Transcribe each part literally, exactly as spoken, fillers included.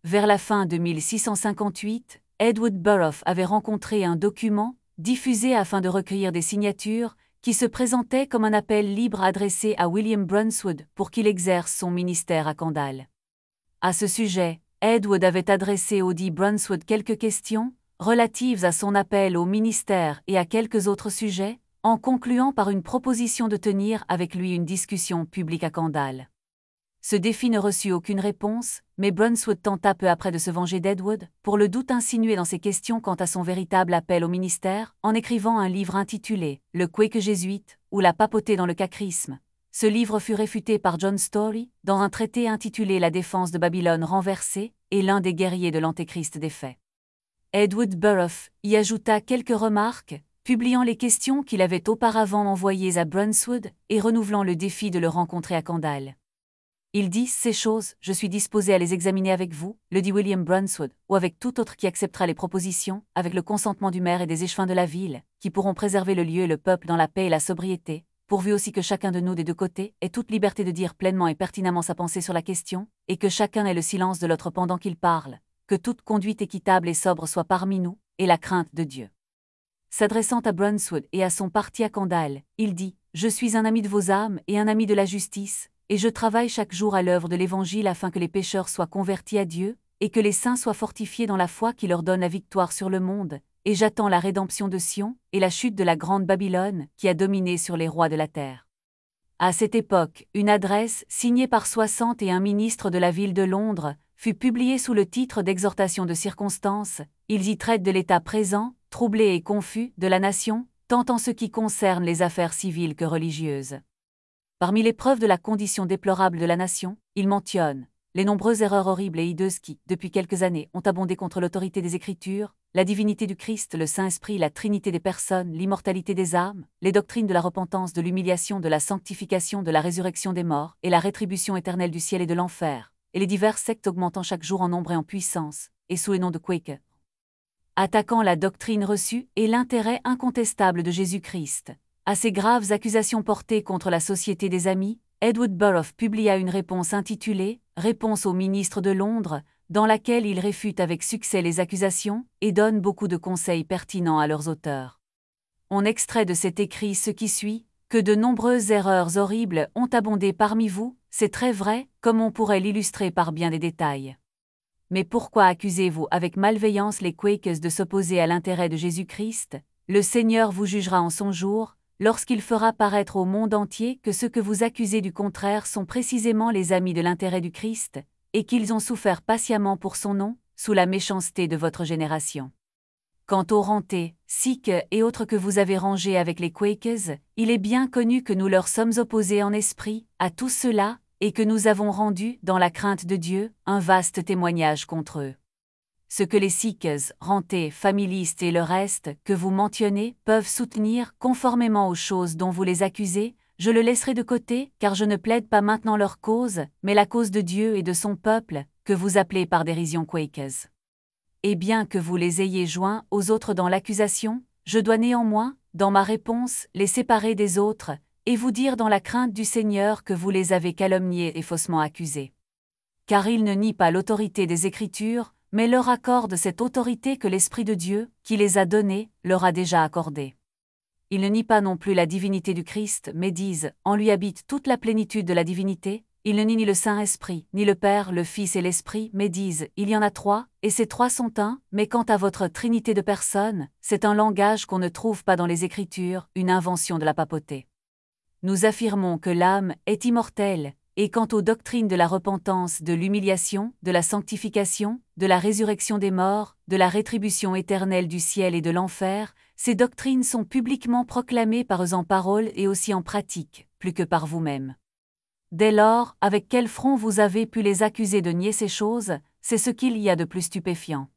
Vers la fin de mille six cent cinquante-huit, Edward Burrough avait rencontré un document, diffusé afin de recueillir des signatures, qui se présentait comme un appel libre adressé à William Brunswood pour qu'il exerce son ministère à Kendal. À ce sujet, Edward avait adressé au dit Brunswood quelques questions, relatives à son appel au ministère et à quelques autres sujets, en concluant par une proposition de tenir avec lui une discussion publique à Kendal. Ce défi ne reçut aucune réponse, mais Brunswood tenta peu après de se venger d'Edward, pour le doute insinué dans ses questions quant à son véritable appel au ministère, en écrivant un livre intitulé « Le Quaker jésuite » ou « La papauté dans le cacrisme ». Ce livre fut réfuté par John Story, dans un traité intitulé « La défense de Babylone renversée » et l'un des guerriers de l'Antéchrist défait. Edward Burrough y ajouta quelques remarques, publiant les questions qu'il avait auparavant envoyées à Brunswood et renouvelant le défi de le rencontrer à Kendal. Il dit « Ces choses, je suis disposé à les examiner avec vous, le dit William Brunswood, ou avec tout autre qui acceptera les propositions, avec le consentement du maire et des échevins de la ville, qui pourront préserver le lieu et le peuple dans la paix et la sobriété, pourvu aussi que chacun de nous des deux côtés ait toute liberté de dire pleinement et pertinemment sa pensée sur la question, et que chacun ait le silence de l'autre pendant qu'il parle, que toute conduite équitable et sobre soit parmi nous, et la crainte de Dieu. » S'adressant à Brunswood et à son parti à Kendal, il dit « Je suis un ami de vos âmes et un ami de la justice, et je travaille chaque jour à l'œuvre de l'Évangile afin que les pécheurs soient convertis à Dieu, et que les saints soient fortifiés dans la foi qui leur donne la victoire sur le monde, et j'attends la rédemption de Sion, et la chute de la grande Babylone, qui a dominé sur les rois de la terre. » À cette époque, une adresse, signée par soixante et un ministres de la ville de Londres, fut publiée sous le titre d'exhortation de circonstance. Ils y traitent de l'état présent, troublé et confus, de la nation, tant en ce qui concerne les affaires civiles que religieuses. Parmi les preuves de la condition déplorable de la nation, il mentionne les nombreuses erreurs horribles et hideuses qui, depuis quelques années, ont abondé contre l'autorité des Écritures, la divinité du Christ, le Saint-Esprit, la Trinité des personnes, l'immortalité des âmes, les doctrines de la repentance, de l'humiliation, de la sanctification, de la résurrection des morts, et la rétribution éternelle du ciel et de l'enfer, et les diverses sectes augmentant chaque jour en nombre et en puissance, et sous le nom de Quaker. Attaquant la doctrine reçue et l'intérêt incontestable de Jésus-Christ. À ces graves accusations portées contre la Société des Amis, Edward Burrough publia une réponse intitulée « Réponse au ministre de Londres », dans laquelle il réfute avec succès les accusations et donne beaucoup de conseils pertinents à leurs auteurs. On extrait de cet écrit ce qui suit, que de nombreuses erreurs horribles ont abondé parmi vous, c'est très vrai, comme on pourrait l'illustrer par bien des détails. Mais pourquoi accusez-vous avec malveillance les Quakers de s'opposer à l'intérêt de Jésus-Christ? Le Seigneur vous jugera en son jour, lorsqu'il fera paraître au monde entier que ceux que vous accusez du contraire sont précisément les amis de l'intérêt du Christ, et qu'ils ont souffert patiemment pour son nom, sous la méchanceté de votre génération. Quant aux rentés, sikhs et autres que vous avez rangés avec les Quakers, il est bien connu que nous leur sommes opposés en esprit, à tous ceux-là, et que nous avons rendu, dans la crainte de Dieu, un vaste témoignage contre eux. Ce que les Sikhs, rentés, familistes et le reste, que vous mentionnez, peuvent soutenir, conformément aux choses dont vous les accusez, je le laisserai de côté, car je ne plaide pas maintenant leur cause, mais la cause de Dieu et de son peuple, que vous appelez par dérision Quakers. Et bien que vous les ayez joints aux autres dans l'accusation, je dois néanmoins, dans ma réponse, les séparer des autres, et vous dire dans la crainte du Seigneur que vous les avez calomniés et faussement accusés. Car ils ne nient pas l'autorité des Écritures, mais leur accorde cette autorité que l'Esprit de Dieu, qui les a donnés, leur a déjà accordée. Ils ne nient pas non plus la divinité du Christ, mais disent « En lui habite toute la plénitude de la divinité ». Ils ne nient ni le Saint-Esprit, ni le Père, le Fils et l'Esprit, mais disent « Il y en a trois, et ces trois sont un ». Mais quant à votre trinité de personnes, c'est un langage qu'on ne trouve pas dans les Écritures, une invention de la papauté. Nous affirmons que l'âme est immortelle, et quant aux doctrines de la repentance, de l'humiliation, de la sanctification, de la résurrection des morts, de la rétribution éternelle du ciel et de l'enfer, ces doctrines sont publiquement proclamées par eux en parole et aussi en pratique, plus que par vous-même. Dès lors, avec quel front vous avez pu les accuser de nier ces choses, c'est ce qu'il y a de plus stupéfiant.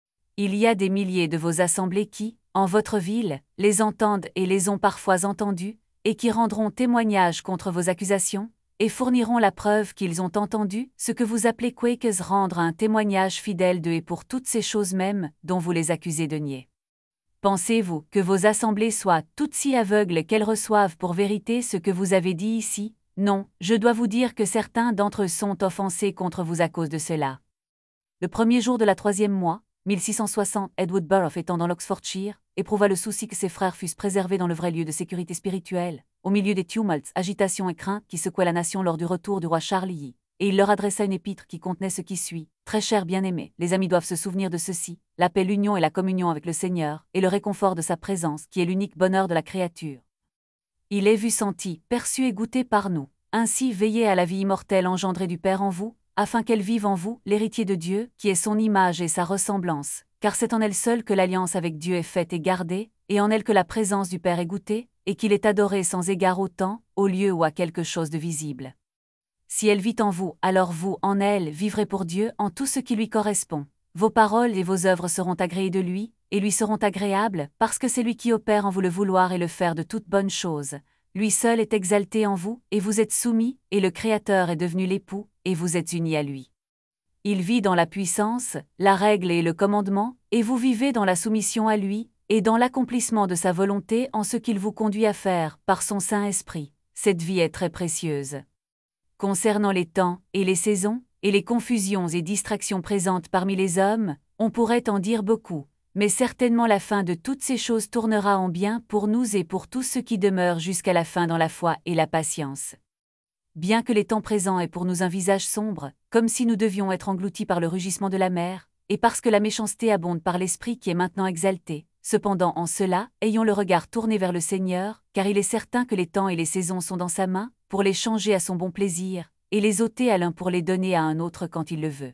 Il y a des milliers de vos assemblées qui, en votre ville, les entendent et les ont parfois entendues, et qui rendront témoignage contre vos accusations, et fourniront la preuve qu'ils ont entendu, ce que vous appelez Quakers rendre un témoignage fidèle d'eux et pour toutes ces choses mêmes, dont vous les accusez de nier. Pensez-vous que vos assemblées soient toutes si aveugles qu'elles reçoivent pour vérité ce que vous avez dit ici? Non, je dois vous dire que certains d'entre eux sont offensés contre vous à cause de cela. Le premier jour de la troisième mois, mille six cent soixante, Edward Burrough étant dans l'Oxfordshire, éprouva le souci que ses frères fussent préservés dans le vrai lieu de sécurité spirituelle, au milieu des tumultes, agitations et craintes qui secouaient la nation lors du retour du roi Charles I. Et il leur adressa une épître qui contenait ce qui suit. Très chers bien-aimés, les amis doivent se souvenir de ceci, la paix, l'union et la communion avec le Seigneur, et le réconfort de sa présence, qui est l'unique bonheur de la créature. Il est vu, senti, perçu et goûté par nous. Ainsi veillez à la vie immortelle engendrée du Père en vous, afin qu'elle vive en vous, l'héritier de Dieu, qui est son image et sa ressemblance, car c'est en elle seule que l'alliance avec Dieu est faite et gardée, et en elle que la présence du Père est goûtée, et qu'il est adoré sans égard au temps, au lieu ou à quelque chose de visible. Si elle vit en vous, alors vous, en elle, vivrez pour Dieu en tout ce qui lui correspond. Vos paroles et vos œuvres seront agréées de lui, et lui seront agréables, parce que c'est lui qui opère en vous le vouloir et le faire de toute bonne chose. Lui seul est exalté en vous, et vous êtes soumis, et le Créateur est devenu l'époux, et vous êtes unis à lui. Il vit dans la puissance, la règle et le commandement, et vous vivez dans la soumission à lui, et dans l'accomplissement de sa volonté en ce qu'il vous conduit à faire, par son Saint-Esprit. Cette vie est très précieuse. Concernant les temps, et les saisons, et les confusions et distractions présentes parmi les hommes, on pourrait en dire beaucoup, mais certainement la fin de toutes ces choses tournera en bien pour nous et pour tous ceux qui demeurent jusqu'à la fin dans la foi et la patience. Bien que les temps présents aient pour nous un visage sombre, comme si nous devions être engloutis par le rugissement de la mer, et parce que la méchanceté abonde par l'esprit qui est maintenant exalté, cependant en cela, ayons le regard tourné vers le Seigneur, car il est certain que les temps et les saisons sont dans sa main, pour les changer à son bon plaisir, et les ôter à l'un pour les donner à un autre quand il le veut.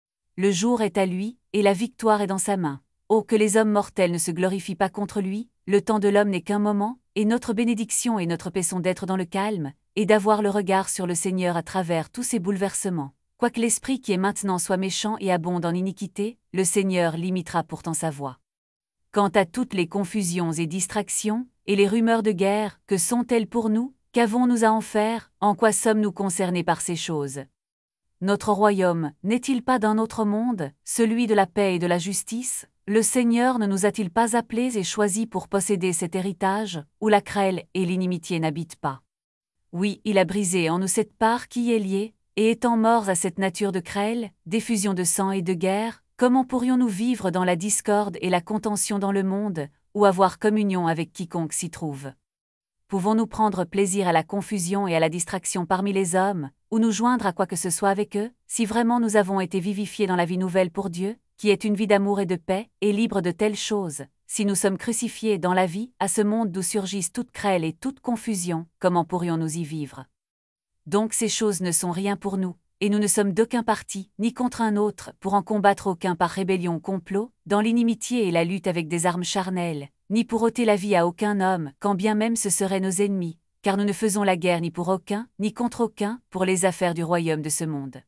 Le jour est à lui, et la victoire est dans sa main. Oh, que les hommes mortels ne se glorifient pas contre lui, le temps de l'homme n'est qu'un moment, et notre bénédiction et notre paix sont d'être dans le calme, et d'avoir le regard sur le Seigneur à travers tous ces bouleversements. Quoique l'esprit qui est maintenant soit méchant et abonde en iniquité, le Seigneur limitera pourtant sa voix. Quant à toutes les confusions et distractions, et les rumeurs de guerre, que sont-elles pour nous? Qu'avons-nous à en faire? En quoi sommes-nous concernés par ces choses? Notre royaume n'est-il pas d'un autre monde, celui de la paix et de la justice? Le Seigneur ne nous a-t-il pas appelés et choisis pour posséder cet héritage, où la crêle et l'inimitié n'habitent pas? Oui, il a brisé en nous cette part qui est liée, et étant morts à cette nature de crêle, d'effusion de sang et de guerre, comment pourrions-nous vivre dans la discorde et la contention dans le monde, ou avoir communion avec quiconque s'y trouve? Pouvons-nous prendre plaisir à la confusion et à la distraction parmi les hommes, ou nous joindre à quoi que ce soit avec eux, si vraiment nous avons été vivifiés dans la vie nouvelle pour Dieu, qui est une vie d'amour et de paix, et libre de telles choses? Si nous sommes crucifiés dans la vie, à ce monde d'où surgissent toute crêle et toute confusion, comment pourrions-nous y vivre? Donc ces choses ne sont rien pour nous, et nous ne sommes d'aucun parti, ni contre un autre, pour en combattre aucun par rébellion ou complot, dans l'inimitié et la lutte avec des armes charnelles, ni pour ôter la vie à aucun homme, quand bien même ce seraient nos ennemis, car nous ne faisons la guerre ni pour aucun, ni contre aucun, pour les affaires du royaume de ce monde.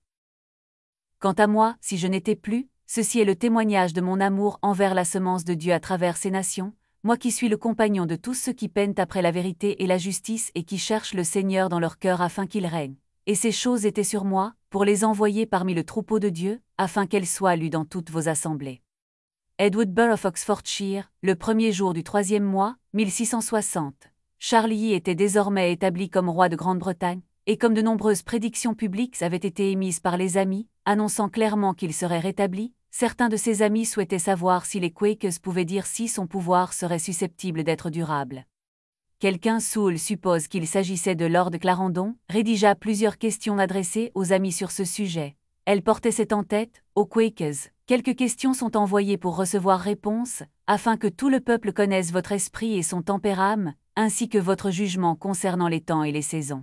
Quant à moi, si je n'étais plus, ceci est le témoignage de mon amour envers la semence de Dieu à travers ces nations, moi qui suis le compagnon de tous ceux qui peinent après la vérité et la justice et qui cherchent le Seigneur dans leur cœur afin qu'il règne. Et ces choses étaient sur moi, pour les envoyer parmi le troupeau de Dieu, afin qu'elles soient lues dans toutes vos assemblées. Edward Burrough, Oxfordshire, le premier jour du troisième mois, mille six cent soixante. Charles I était désormais établi comme roi de Grande-Bretagne, et comme de nombreuses prédictions publiques avaient été émises par les amis, annonçant clairement qu'il serait rétabli, certains de ses amis souhaitaient savoir si les Quakers pouvaient dire si son pouvoir serait susceptible d'être durable. Quelqu'un Soule suppose qu'il s'agissait de Lord Clarendon, rédigea plusieurs questions adressées aux amis sur ce sujet. Elle portait cette en tête, aux Quakers. Quelques questions sont envoyées pour recevoir réponse, afin que tout le peuple connaisse votre esprit et son tempérame, ainsi que votre jugement concernant les temps et les saisons.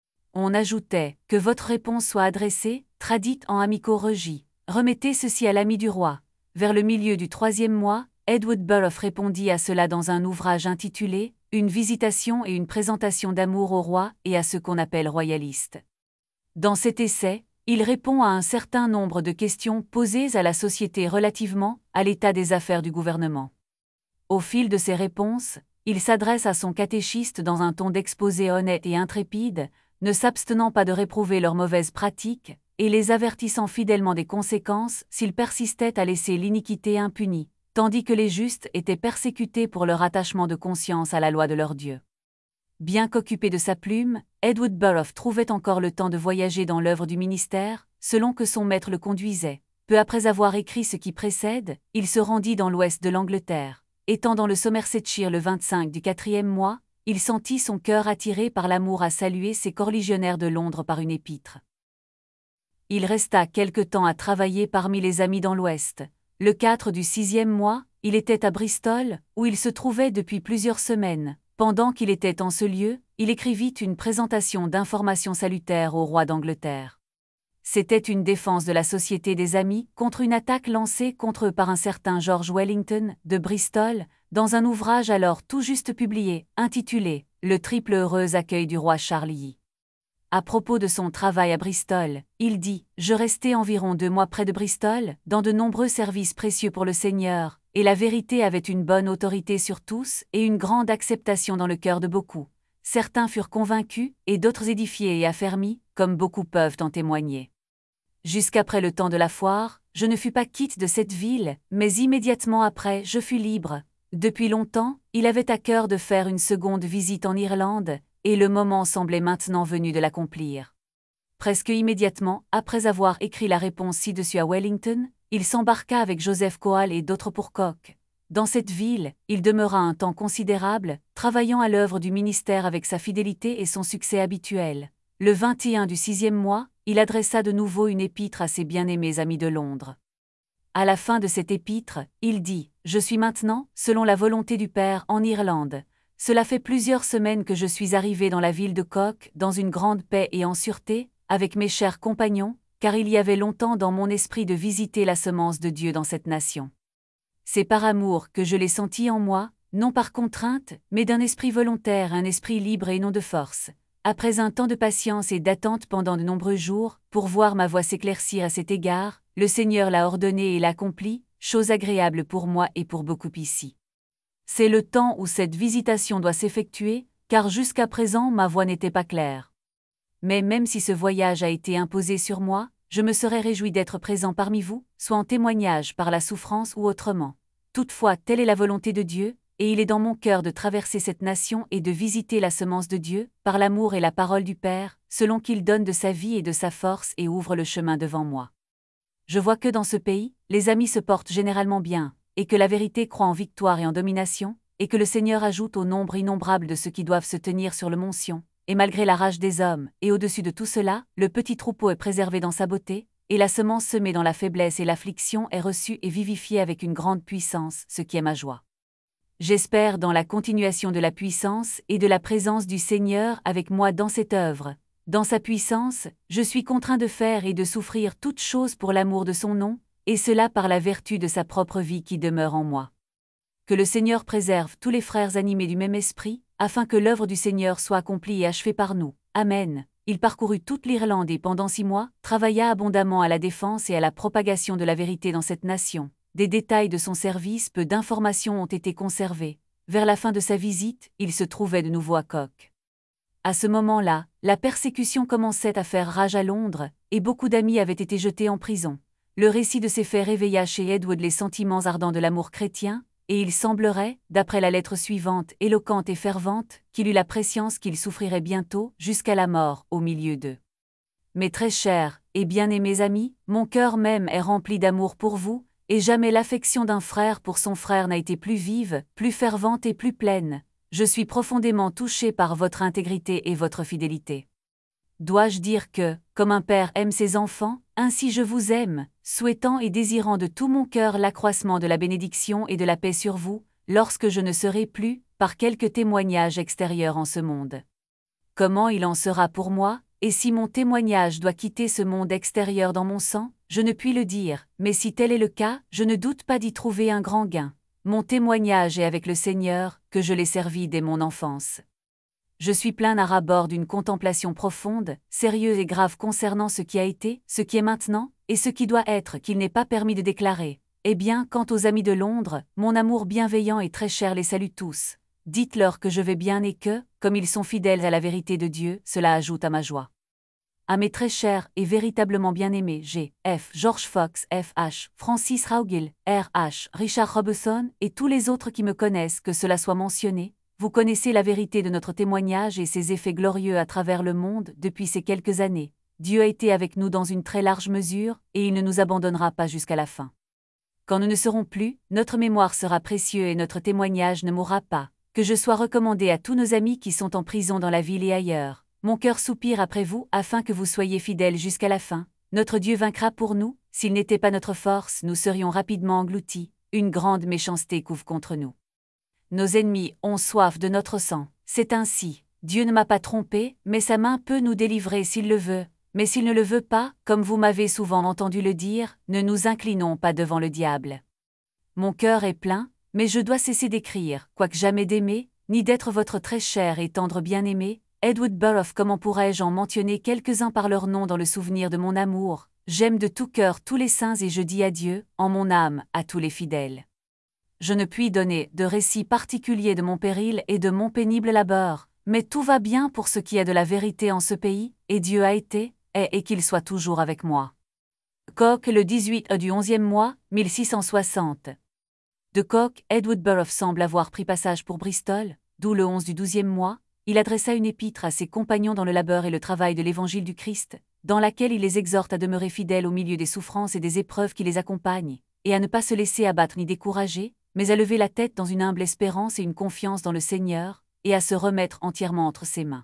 On ajoutait que votre réponse soit adressée, traduite en amicaux-regis. Remettez ceci à l'ami du roi. Vers le milieu du troisième mois, Edward Burrough répondit à cela dans un ouvrage intitulé « Une visitation et une présentation d'amour au roi et à ceux qu'on appelle royalistes ». Dans cet essai, il répond à un certain nombre de questions posées à la société relativement à l'état des affaires du gouvernement. Au fil de ses réponses, il s'adresse à son catéchiste dans un ton d'exposé honnête et intrépide, ne s'abstenant pas de réprouver leurs mauvaises pratiques, et les avertissant fidèlement des conséquences s'ils persistaient à laisser l'iniquité impunie, tandis que les justes étaient persécutés pour leur attachement de conscience à la loi de leur Dieu. Bien qu'occupé de sa plume, Edward Burrough trouvait encore le temps de voyager dans l'œuvre du ministère, selon que son maître le conduisait. peu après avoir écrit ce qui précède, il se rendit dans l'ouest de l'Angleterre. Étant dans le Somersetshire le vingt-cinq du quatrième mois, il sentit son cœur attiré par l'amour à saluer ses corligionnaires de Londres par une épître. Il resta quelque temps à travailler parmi les amis dans l'ouest. Le quatre du sixième mois, il était à Bristol, où il se trouvait depuis plusieurs semaines. Pendant qu'il était en ce lieu, il écrivit une présentation d'informations salutaires au roi d'Angleterre. C'était une défense de la Société des Amis contre une attaque lancée contre eux par un certain George Wellington, de Bristol, dans un ouvrage alors tout juste publié, intitulé « Le triple heureux accueil du roi Charles. » À propos de son travail à Bristol, il dit « Je restai environ deux mois près de Bristol, dans de nombreux services précieux pour le Seigneur, et la vérité avait une bonne autorité sur tous et une grande acceptation dans le cœur de beaucoup. Certains furent convaincus, et d'autres édifiés et affermis, comme beaucoup peuvent en témoigner. Jusqu'après le temps de la foire, je ne fus pas quitte de cette ville, mais immédiatement après, je fus libre. Depuis longtemps, il avait à cœur de faire une seconde visite en Irlande, et le moment semblait maintenant venu de l'accomplir. Presque immédiatement, après avoir écrit la réponse ci-dessus à Wellington, il s'embarqua avec Joseph Coal et d'autres pour Coque. Dans cette ville, il demeura un temps considérable, travaillant à l'œuvre du ministère avec sa fidélité et son succès habituel. Le vingt et un du sixième mois, il adressa de nouveau une épître à ses bien-aimés amis de Londres. À la fin de cette épître, il dit « Je suis maintenant, selon la volonté du Père, en Irlande. Cela fait plusieurs semaines que je suis arrivé dans la ville de Coque, dans une grande paix et en sûreté, avec mes chers compagnons, car il y avait longtemps dans mon esprit de visiter la semence de Dieu dans cette nation. C'est par amour que je l'ai senti en moi, non par contrainte, mais d'un esprit volontaire, un esprit libre et non de force. Après un temps de patience et d'attente pendant de nombreux jours, pour voir ma voix s'éclaircir à cet égard, le Seigneur l'a ordonné et l'accompli, chose agréable pour moi et pour beaucoup ici. C'est le temps où cette visitation doit s'effectuer, car jusqu'à présent ma voix n'était pas claire. Mais même si ce voyage a été imposé sur moi, je me serais réjoui d'être présent parmi vous, soit en témoignage par la souffrance ou autrement. Toutefois, telle est la volonté de Dieu, et il est dans mon cœur de traverser cette nation et de visiter la semence de Dieu, par l'amour et la parole du Père, selon qu'il donne de sa vie et de sa force et ouvre le chemin devant moi. Je vois que dans ce pays, les amis se portent généralement bien, et que la vérité croît en victoire et en domination, et que le Seigneur ajoute au nombre innombrable de ceux qui doivent se tenir sur le mont Sion, et malgré la rage des hommes, et au-dessus de tout cela, le petit troupeau est préservé dans sa beauté, et la semence semée dans la faiblesse et l'affliction est reçue et vivifiée avec une grande puissance, ce qui est ma joie. J'espère dans la continuation de la puissance et de la présence du Seigneur avec moi dans cette œuvre. Dans sa puissance, je suis contraint de faire et de souffrir toutes choses pour l'amour de son nom, et cela par la vertu de sa propre vie qui demeure en moi. Que le Seigneur préserve tous les frères animés du même esprit, afin que l'œuvre du Seigneur soit accomplie et achevée par nous. Amen. Il parcourut toute l'Irlande et pendant six mois, travailla abondamment à la défense et à la propagation de la vérité dans cette nation. Des détails de son service, peu d'informations ont été conservées. Vers la fin de sa visite, il se trouvait de nouveau à Coque. À ce moment-là, la persécution commençait à faire rage à Londres, et beaucoup d'amis avaient été jetés en prison. Le récit de ces faits réveilla chez Edward les sentiments ardents de l'amour chrétien, et il semblerait, d'après la lettre suivante, éloquente et fervente, qu'il eut la prescience qu'il souffrirait bientôt, jusqu'à la mort, au milieu d'eux. Mes très chers et bien-aimés amis, mon cœur même est rempli d'amour pour vous, et jamais l'affection d'un frère pour son frère n'a été plus vive, plus fervente et plus pleine. Je suis profondément touché par votre intégrité et votre fidélité. Dois-je dire que, comme un père aime ses enfants, ainsi je vous aime, souhaitant et désirant de tout mon cœur l'accroissement de la bénédiction et de la paix sur vous, lorsque je ne serai plus, par quelque témoignage extérieur en ce monde. Comment il en sera pour moi, et si mon témoignage doit quitter ce monde extérieur dans mon sang, je ne puis le dire, mais si tel est le cas, je ne doute pas d'y trouver un grand gain. Mon témoignage est avec le Seigneur, que je l'ai servi dès mon enfance. Je suis plein à ras-bord d'une contemplation profonde, sérieuse et grave concernant ce qui a été, ce qui est maintenant, et ce qui doit être qu'il n'est pas permis de déclarer. Eh bien, quant aux amis de Londres, mon amour bienveillant et très cher les salue tous. Dites-leur que je vais bien et que, comme ils sont fidèles à la vérité de Dieu, cela ajoute à ma joie. À mes très chers et véritablement bien-aimés G. F. George Fox, F. H. Francis Raugill, R. H. Richard Robeson et tous les autres qui me connaissent que cela soit mentionné, vous connaissez la vérité de notre témoignage et ses effets glorieux à travers le monde depuis ces quelques années. Dieu a été avec nous dans une très large mesure, et il ne nous abandonnera pas jusqu'à la fin. Quand nous ne serons plus, notre mémoire sera précieux et notre témoignage ne mourra pas. Que je sois recommandé à tous nos amis qui sont en prison dans la ville et ailleurs. Mon cœur soupire après vous, afin que vous soyez fidèles jusqu'à la fin. Notre Dieu vaincra pour nous, s'il n'était pas notre force, nous serions rapidement engloutis. Une grande méchanceté couvre contre nous. Nos ennemis ont soif de notre sang. C'est ainsi. Dieu ne m'a pas trompé, mais sa main peut nous délivrer s'il le veut. Mais s'il ne le veut pas, comme vous m'avez souvent entendu le dire, ne nous inclinons pas devant le diable. Mon cœur est plein, mais je dois cesser d'écrire, quoique jamais d'aimer, ni d'être votre très cher et tendre bien-aimé, Edward Burrough. Comment pourrais-je en mentionner quelques-uns par leur nom dans le souvenir de mon amour? J'aime de tout cœur tous les saints et je dis adieu, en mon âme, à tous les fidèles. Je ne puis donner de récit particulier de mon péril et de mon pénible labeur, mais tout va bien pour ce qui est de la vérité en ce pays, et Dieu a été, est et qu'il soit toujours avec moi. Coq le dix-huit du onzième mois, mille six cent soixante. De Coq, Edward Burrough semble avoir pris passage pour Bristol, d'où le onze du douzième mois, il adressa une épître à ses compagnons dans le labeur et le travail de l'évangile du Christ, dans laquelle il les exhorte à demeurer fidèles au milieu des souffrances et des épreuves qui les accompagnent, et à ne pas se laisser abattre ni décourager, mais à lever la tête dans une humble espérance et une confiance dans le Seigneur, et à se remettre entièrement entre ses mains.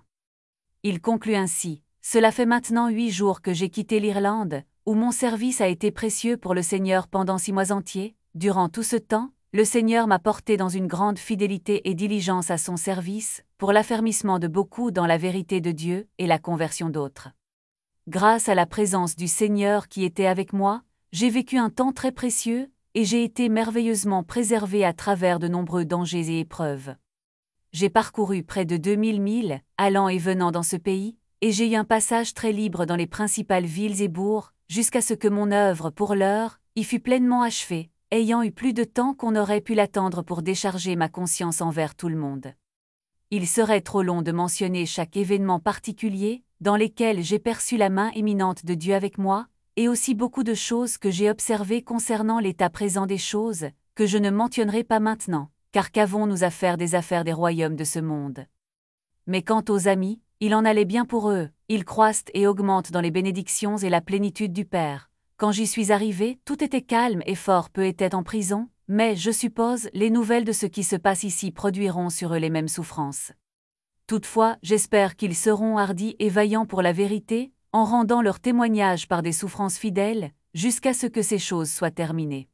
Il conclut ainsi: « Cela fait maintenant huit jours que j'ai quitté l'Irlande, où mon service a été précieux pour le Seigneur pendant six mois entiers. Durant tout ce temps, le Seigneur m'a porté dans une grande fidélité et diligence à son service, pour l'affermissement de beaucoup dans la vérité de Dieu et la conversion d'autres. Grâce à la présence du Seigneur qui était avec moi, j'ai vécu un temps très précieux, et j'ai été merveilleusement préservé à travers de nombreux dangers et épreuves. J'ai parcouru près de deux mille milles, allant et venant dans ce pays, et j'ai eu un passage très libre dans les principales villes et bourgs, jusqu'à ce que mon œuvre pour l'heure y fût pleinement achevée, ayant eu plus de temps qu'on aurait pu l'attendre pour décharger ma conscience envers tout le monde. Il serait trop long de mentionner chaque événement particulier, dans lesquels j'ai perçu la main éminente de Dieu avec moi, et aussi beaucoup de choses que j'ai observées concernant l'état présent des choses, que je ne mentionnerai pas maintenant, car qu'avons-nous à faire des affaires des royaumes de ce monde? Mais quant aux amis, il en allait bien pour eux, ils croissent et augmentent dans les bénédictions et la plénitude du Père. Quand j'y suis arrivé, tout était calme et fort peu était en prison, mais, je suppose, les nouvelles de ce qui se passe ici produiront sur eux les mêmes souffrances. Toutefois, j'espère qu'ils seront hardis et vaillants pour la vérité, en rendant leur témoignage par des souffrances fidèles, jusqu'à ce que ces choses soient terminées.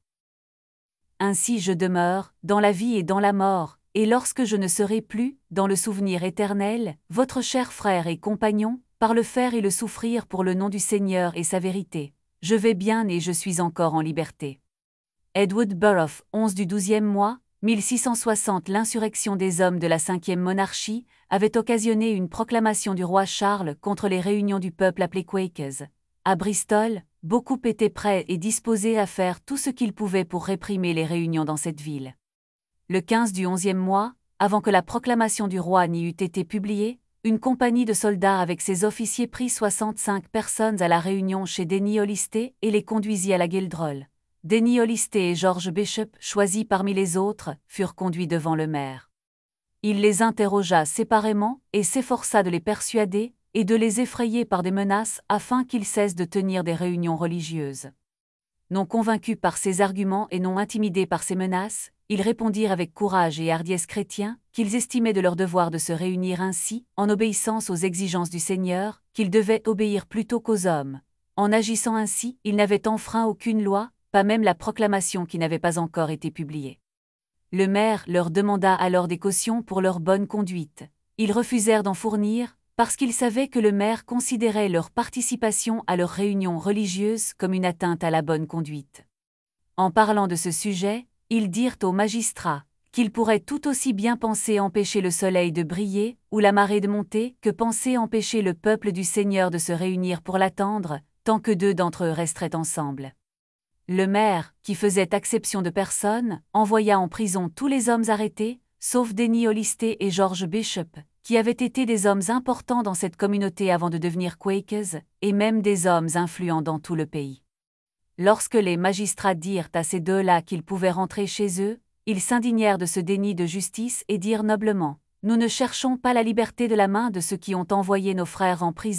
Ainsi je demeure, dans la vie et dans la mort, et lorsque je ne serai plus, dans le souvenir éternel, votre cher frère et compagnon, par le faire et le souffrir pour le nom du Seigneur et sa vérité. Je vais bien et je suis encore en liberté. Edward Burrough, onze du douzième mois, mille six cent soixante. L'insurrection des hommes de la cinquième monarchie avait occasionné une proclamation du roi Charles contre les réunions du peuple appelées Quakers. À Bristol, beaucoup étaient prêts et disposés à faire tout ce qu'ils pouvaient pour réprimer les réunions dans cette ville. Le quinze du onzième mois, avant que la proclamation du roi n'y eût été publiée, une compagnie de soldats avec ses officiers prit soixante-cinq personnes à la réunion chez Denny Hollister et les conduisit à la Guildhall. Denny Hollister et George Bishop, choisis parmi les autres, furent conduits devant le maire. Il les interrogea séparément et s'efforça de les persuader et de les effrayer par des menaces afin qu'ils cessent de tenir des réunions religieuses. Non convaincus par ces arguments et non intimidés par ces menaces, ils répondirent avec courage et hardiesse chrétien qu'ils estimaient de leur devoir de se réunir ainsi, en obéissance aux exigences du Seigneur, qu'ils devaient obéir plutôt qu'aux hommes. En agissant ainsi, ils n'avaient enfreint aucune loi, pas même la proclamation qui n'avait pas encore été publiée. Le maire leur demanda alors des cautions pour leur bonne conduite. Ils refusèrent d'en fournir, parce qu'ils savaient que le maire considérait leur participation à leurs réunions religieuses comme une atteinte à la bonne conduite. En parlant de ce sujet, ils dirent aux magistrats qu'ils pourraient tout aussi bien penser empêcher le soleil de briller ou la marée de monter que penser empêcher le peuple du Seigneur de se réunir pour l'attendre, tant que deux d'entre eux resteraient ensemble. Le maire, qui faisait exception de personne, envoya en prison tous les hommes arrêtés, sauf Denny Hollister et George Bishop, qui avaient été des hommes importants dans cette communauté avant de devenir Quakers, et même des hommes influents dans tout le pays. Lorsque les magistrats dirent à ces deux-là qu'ils pouvaient rentrer chez eux, ils s'indignèrent de ce déni de justice et dirent noblement : « Nous ne cherchons pas la liberté de la main de ceux qui ont envoyé nos frères en prison,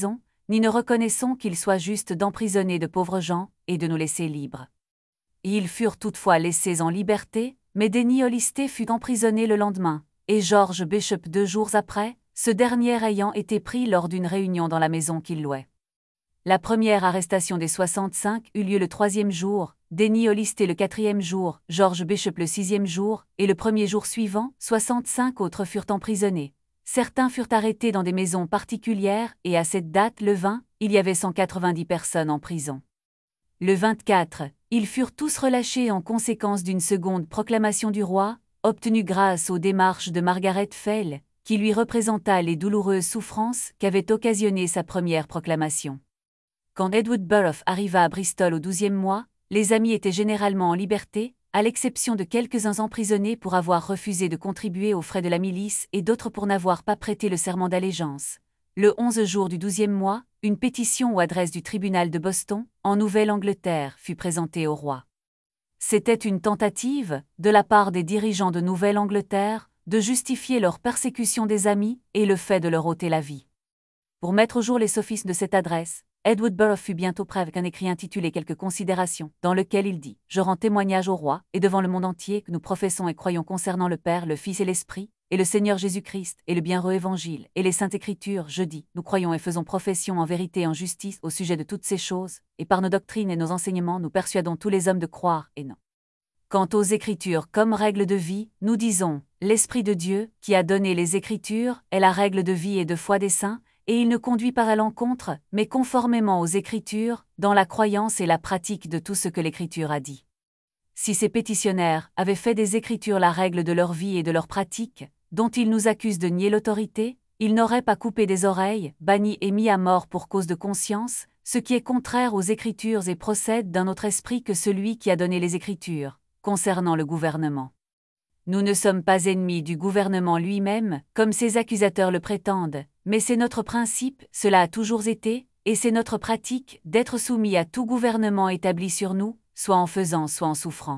ni ne reconnaissons qu'il soit juste d'emprisonner de pauvres gens et de nous laisser libres. Ils furent toutefois laissés en liberté, mais Denny Hollister fut emprisonné le lendemain, et George Bishop deux jours après, ce dernier ayant été pris lors d'une réunion dans la maison qu'il louait. La première arrestation des soixante-cinq eut lieu le troisième jour, Denny Hollister le quatrième jour, George Bishop le sixième jour, et le premier jour suivant, soixante-cinq autres furent emprisonnés. Certains furent arrêtés dans des maisons particulières et à cette date, le vingt, il y avait cent quatre-vingt-dix personnes en prison. Le vingt-quatre, ils furent tous relâchés en conséquence d'une seconde proclamation du roi, obtenue grâce aux démarches de Margaret Fell, qui lui représenta les douloureuses souffrances qu'avait occasionnées sa première proclamation. Quand Edward Burrough arriva à Bristol au douzième mois, les amis étaient généralement en liberté, à l'exception de quelques-uns emprisonnés pour avoir refusé de contribuer aux frais de la milice et d'autres pour n'avoir pas prêté le serment d'allégeance. Le onze jour du douzième mois, une pétition aux adresses du tribunal de Boston, en Nouvelle-Angleterre, fut présentée au roi. C'était une tentative, de la part des dirigeants de Nouvelle-Angleterre, de justifier leur persécution des amis et le fait de leur ôter la vie. Pour mettre au jour les sophismes de cette adresse, Edward Burrough fut bientôt prêt avec un écrit intitulé « Quelques considérations », dans lequel il dit « Je rends témoignage au roi et devant le monde entier que nous professons et croyons concernant le Père, le Fils et l'Esprit, et le Seigneur Jésus-Christ, et le bienheureux Évangile, et les Saintes Écritures, je dis, nous croyons et faisons profession en vérité et en justice au sujet de toutes ces choses, et par nos doctrines et nos enseignements nous persuadons tous les hommes de croire et non. Quant aux Écritures comme règle de vie, nous disons, l'Esprit de Dieu, qui a donné les Écritures, est la règle de vie et de foi des saints, et il ne conduit pas à l'encontre, mais conformément aux Écritures, dans la croyance et la pratique de tout ce que l'Écriture a dit. Si ces pétitionnaires avaient fait des Écritures la règle de leur vie et de leur pratique, dont ils nous accusent de nier l'autorité, ils n'auraient pas coupé des oreilles, banni et mis à mort pour cause de conscience, ce qui est contraire aux Écritures et procède d'un autre esprit que celui qui a donné les Écritures, concernant le gouvernement. Nous ne sommes pas ennemis du gouvernement lui-même, comme ses accusateurs le prétendent, mais c'est notre principe, cela a toujours été, et c'est notre pratique, d'être soumis à tout gouvernement établi sur nous, soit en faisant soit en souffrant.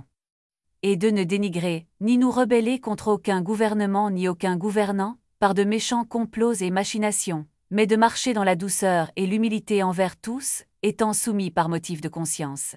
Et de ne dénigrer, ni nous rebeller contre aucun gouvernement ni aucun gouvernant, par de méchants complots et machinations, mais de marcher dans la douceur et l'humilité envers tous, étant soumis par motif de conscience.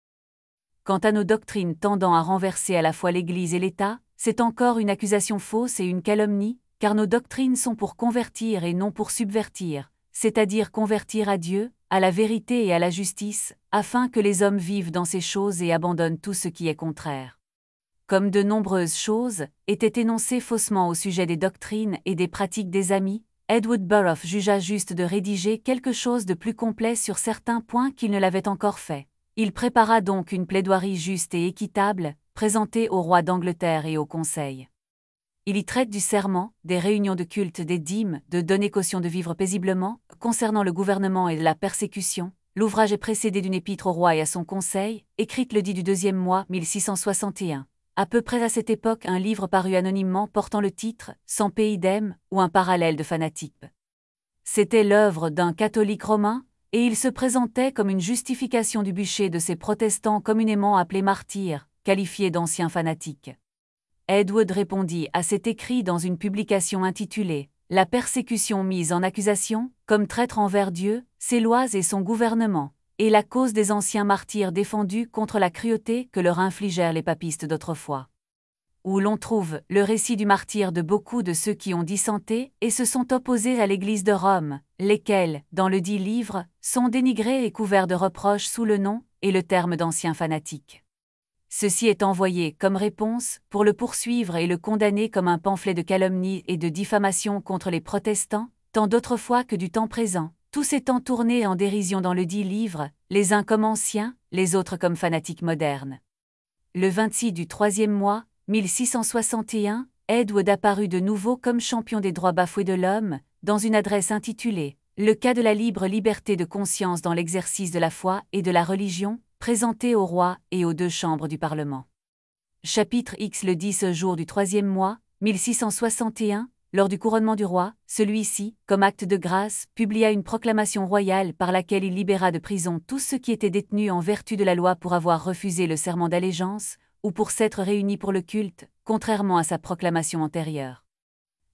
Quant à nos doctrines tendant à renverser à la fois l'Église et l'État, c'est encore une accusation fausse et une calomnie, car nos doctrines sont pour convertir et non pour subvertir, c'est-à-dire convertir à Dieu, à la vérité et à la justice, afin que les hommes vivent dans ces choses et abandonnent tout ce qui est contraire. Comme de nombreuses choses étaient énoncées faussement au sujet des doctrines et des pratiques des amis, Edward Burrough jugea juste de rédiger quelque chose de plus complet sur certains points qu'il ne l'avait encore fait. Il prépara donc une plaidoirie juste et équitable, présentée au roi d'Angleterre et au Conseil. Il y traite du serment, des réunions de culte, des dîmes, de donner caution de vivre paisiblement, concernant le gouvernement et la persécution. L'ouvrage est précédé d'une épître au roi et à son conseil, écrite le dit du deuxième mois mille six cent soixante et un. À peu près à cette époque, un livre parut anonymement portant le titre « Sans pays idem » ou un parallèle de fanatique. C'était l'œuvre d'un catholique romain, et il se présentait comme une justification du bûcher de ces protestants communément appelés martyrs, qualifiés d'anciens fanatiques. Edward répondit à cet écrit dans une publication intitulée « La persécution mise en accusation, comme traître envers Dieu, ses lois et son gouvernement, et la cause des anciens martyrs défendus contre la cruauté que leur infligèrent les papistes d'autrefois » où l'on trouve le récit du martyre de beaucoup de ceux qui ont dissenté et se sont opposés à l'Église de Rome, lesquels, dans le dit livre, sont dénigrés et couverts de reproches sous le nom et le terme d'anciens fanatiques. Ceci est envoyé comme réponse pour le poursuivre et le condamner comme un pamphlet de calomnie et de diffamation contre les protestants, tant d'autrefois que du temps présent, tous étant tournés en dérision dans le dit livre, les uns comme anciens, les autres comme fanatiques modernes. Le vingt-six du troisième mois, mille six cent soixante et un, Edward apparut de nouveau comme champion des droits bafoués de l'homme, dans une adresse intitulée « Le cas de la libre liberté de conscience dans l'exercice de la foi et de la religion », présentée au roi et aux deux chambres du Parlement. Chapitre X Le dix jour du troisième mois, mille six cent soixante et un, lors du couronnement du roi, celui-ci, comme acte de grâce, publia une proclamation royale par laquelle il libéra de prison tous ceux qui étaient détenus en vertu de la loi pour avoir refusé le serment d'allégeance, ou pour s'être réunis pour le culte, contrairement à sa proclamation antérieure.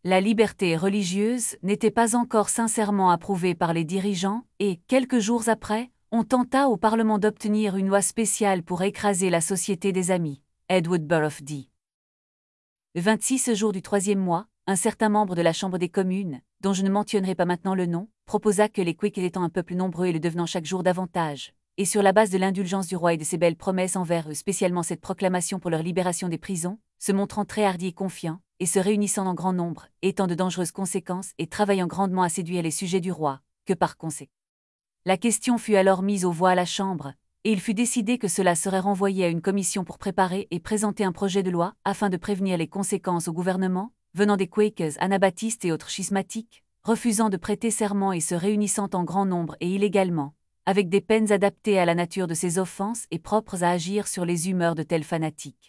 La liberté religieuse n'était pas encore sincèrement approuvée par les dirigeants et, quelques jours après, on tenta au Parlement d'obtenir une loi spéciale pour écraser la Société des Amis. Edward Burrough dit. Le vingt-six jour du troisième mois, un certain membre de la Chambre des communes, dont je ne mentionnerai pas maintenant le nom, proposa que les Quakers étant un peuple nombreux et le devenant chaque jour davantage, et sur la base de l'indulgence du roi et de ses belles promesses envers eux, spécialement cette proclamation pour leur libération des prisons, se montrant très hardis et confiants, et se réunissant en grand nombre, étant de dangereuses conséquences et travaillant grandement à séduire les sujets du roi, que par conséquent. La question fut alors mise aux voix à la Chambre, et il fut décidé que cela serait renvoyé à une commission pour préparer et présenter un projet de loi afin de prévenir les conséquences au gouvernement, venant des Quakers, anabaptistes et autres schismatiques, refusant de prêter serment et se réunissant en grand nombre et illégalement, avec des peines adaptées à la nature de ces offenses et propres à agir sur les humeurs de tels fanatiques.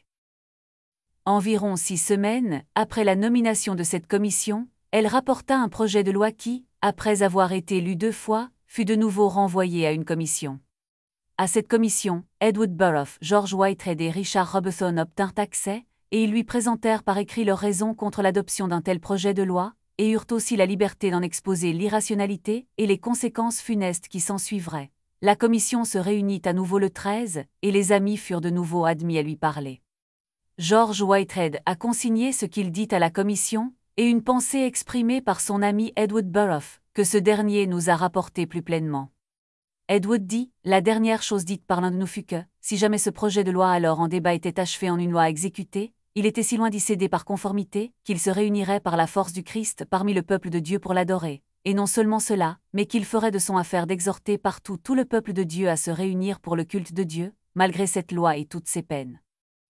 Environ six semaines après la nomination de cette commission, elle rapporta un projet de loi qui, après avoir été lu deux fois, fut de nouveau renvoyé à une commission. À cette commission, Edward Burrough, George Whitehead et Richard Robertson obtinrent accès, et ils lui présentèrent par écrit leurs raisons contre l'adoption d'un tel projet de loi, et eurent aussi la liberté d'en exposer l'irrationalité et les conséquences funestes qui s'ensuivraient. La commission se réunit à nouveau le treize, et les amis furent de nouveau admis à lui parler. George Whitehead a consigné ce qu'il dit à la commission, et une pensée exprimée par son ami Edward Burrough, que ce dernier nous a rapporté plus pleinement. Edward dit, la dernière chose dite par l'un de nous fut que, si jamais ce projet de loi alors en débat était achevé en une loi exécutée, il était si loin d'y céder par conformité, qu'il se réunirait par la force du Christ parmi le peuple de Dieu pour l'adorer, et non seulement cela, mais qu'il ferait de son affaire d'exhorter partout tout le peuple de Dieu à se réunir pour le culte de Dieu, malgré cette loi et toutes ses peines.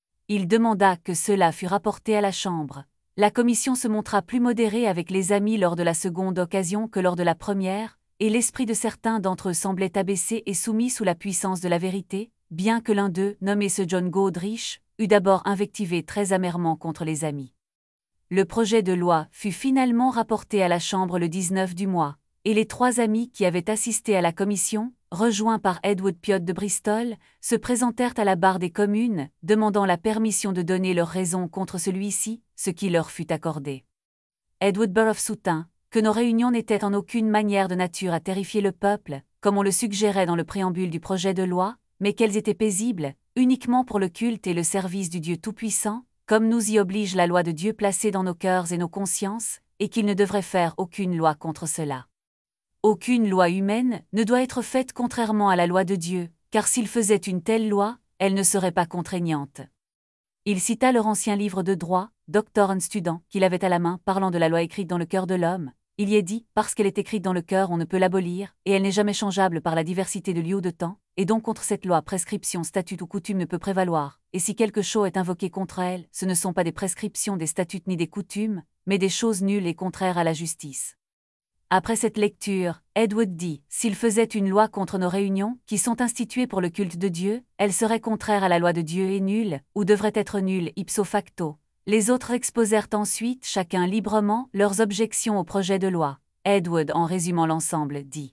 Il demanda que cela fût rapporté à la Chambre. La commission se montra plus modérée avec les amis lors de la seconde occasion que lors de la première, et l'esprit de certains d'entre eux semblait abaissé et soumis sous la puissance de la vérité, bien que l'un d'eux, nommé Sir John Goldrich, eût d'abord invectivé très amèrement contre les amis. Le projet de loi fut finalement rapporté à la Chambre le dix-neuf du mois, et les trois amis qui avaient assisté à la commission, rejoints par Edward Piott de Bristol, se présentèrent à la barre des communes, demandant la permission de donner leurs raisons contre celui-ci, ce qui leur fut accordé. Edward Burrough soutint que nos réunions n'étaient en aucune manière de nature à terrifier le peuple, comme on le suggérait dans le préambule du projet de loi, mais qu'elles étaient paisibles, uniquement pour le culte et le service du Dieu Tout-Puissant, comme nous y oblige la loi de Dieu placée dans nos cœurs et nos consciences, et qu'il ne devrait faire aucune loi contre cela. Aucune loi humaine ne doit être faite contrairement à la loi de Dieu, car s'il faisait une telle loi, elle ne serait pas contraignante. Il cita leur ancien livre de droit, Doctor and Student, qu'il avait à la main, parlant de la loi écrite dans le cœur de l'homme. Il y est dit, parce qu'elle est écrite dans le cœur, on ne peut l'abolir, et elle n'est jamais changeable par la diversité de lieux ou de temps, et donc contre cette loi, prescription, statut ou coutume ne peut prévaloir, et si quelque chose est invoqué contre elle, ce ne sont pas des prescriptions, des statuts ni des coutumes, mais des choses nulles et contraires à la justice. Après cette lecture, Edward dit, s'il faisait une loi contre nos réunions, qui sont instituées pour le culte de Dieu, elle serait contraire à la loi de Dieu et nulle, ou devrait être nulle ipso facto. Les autres exposèrent ensuite, chacun librement, leurs objections au projet de loi. Edward, en résumant l'ensemble, dit.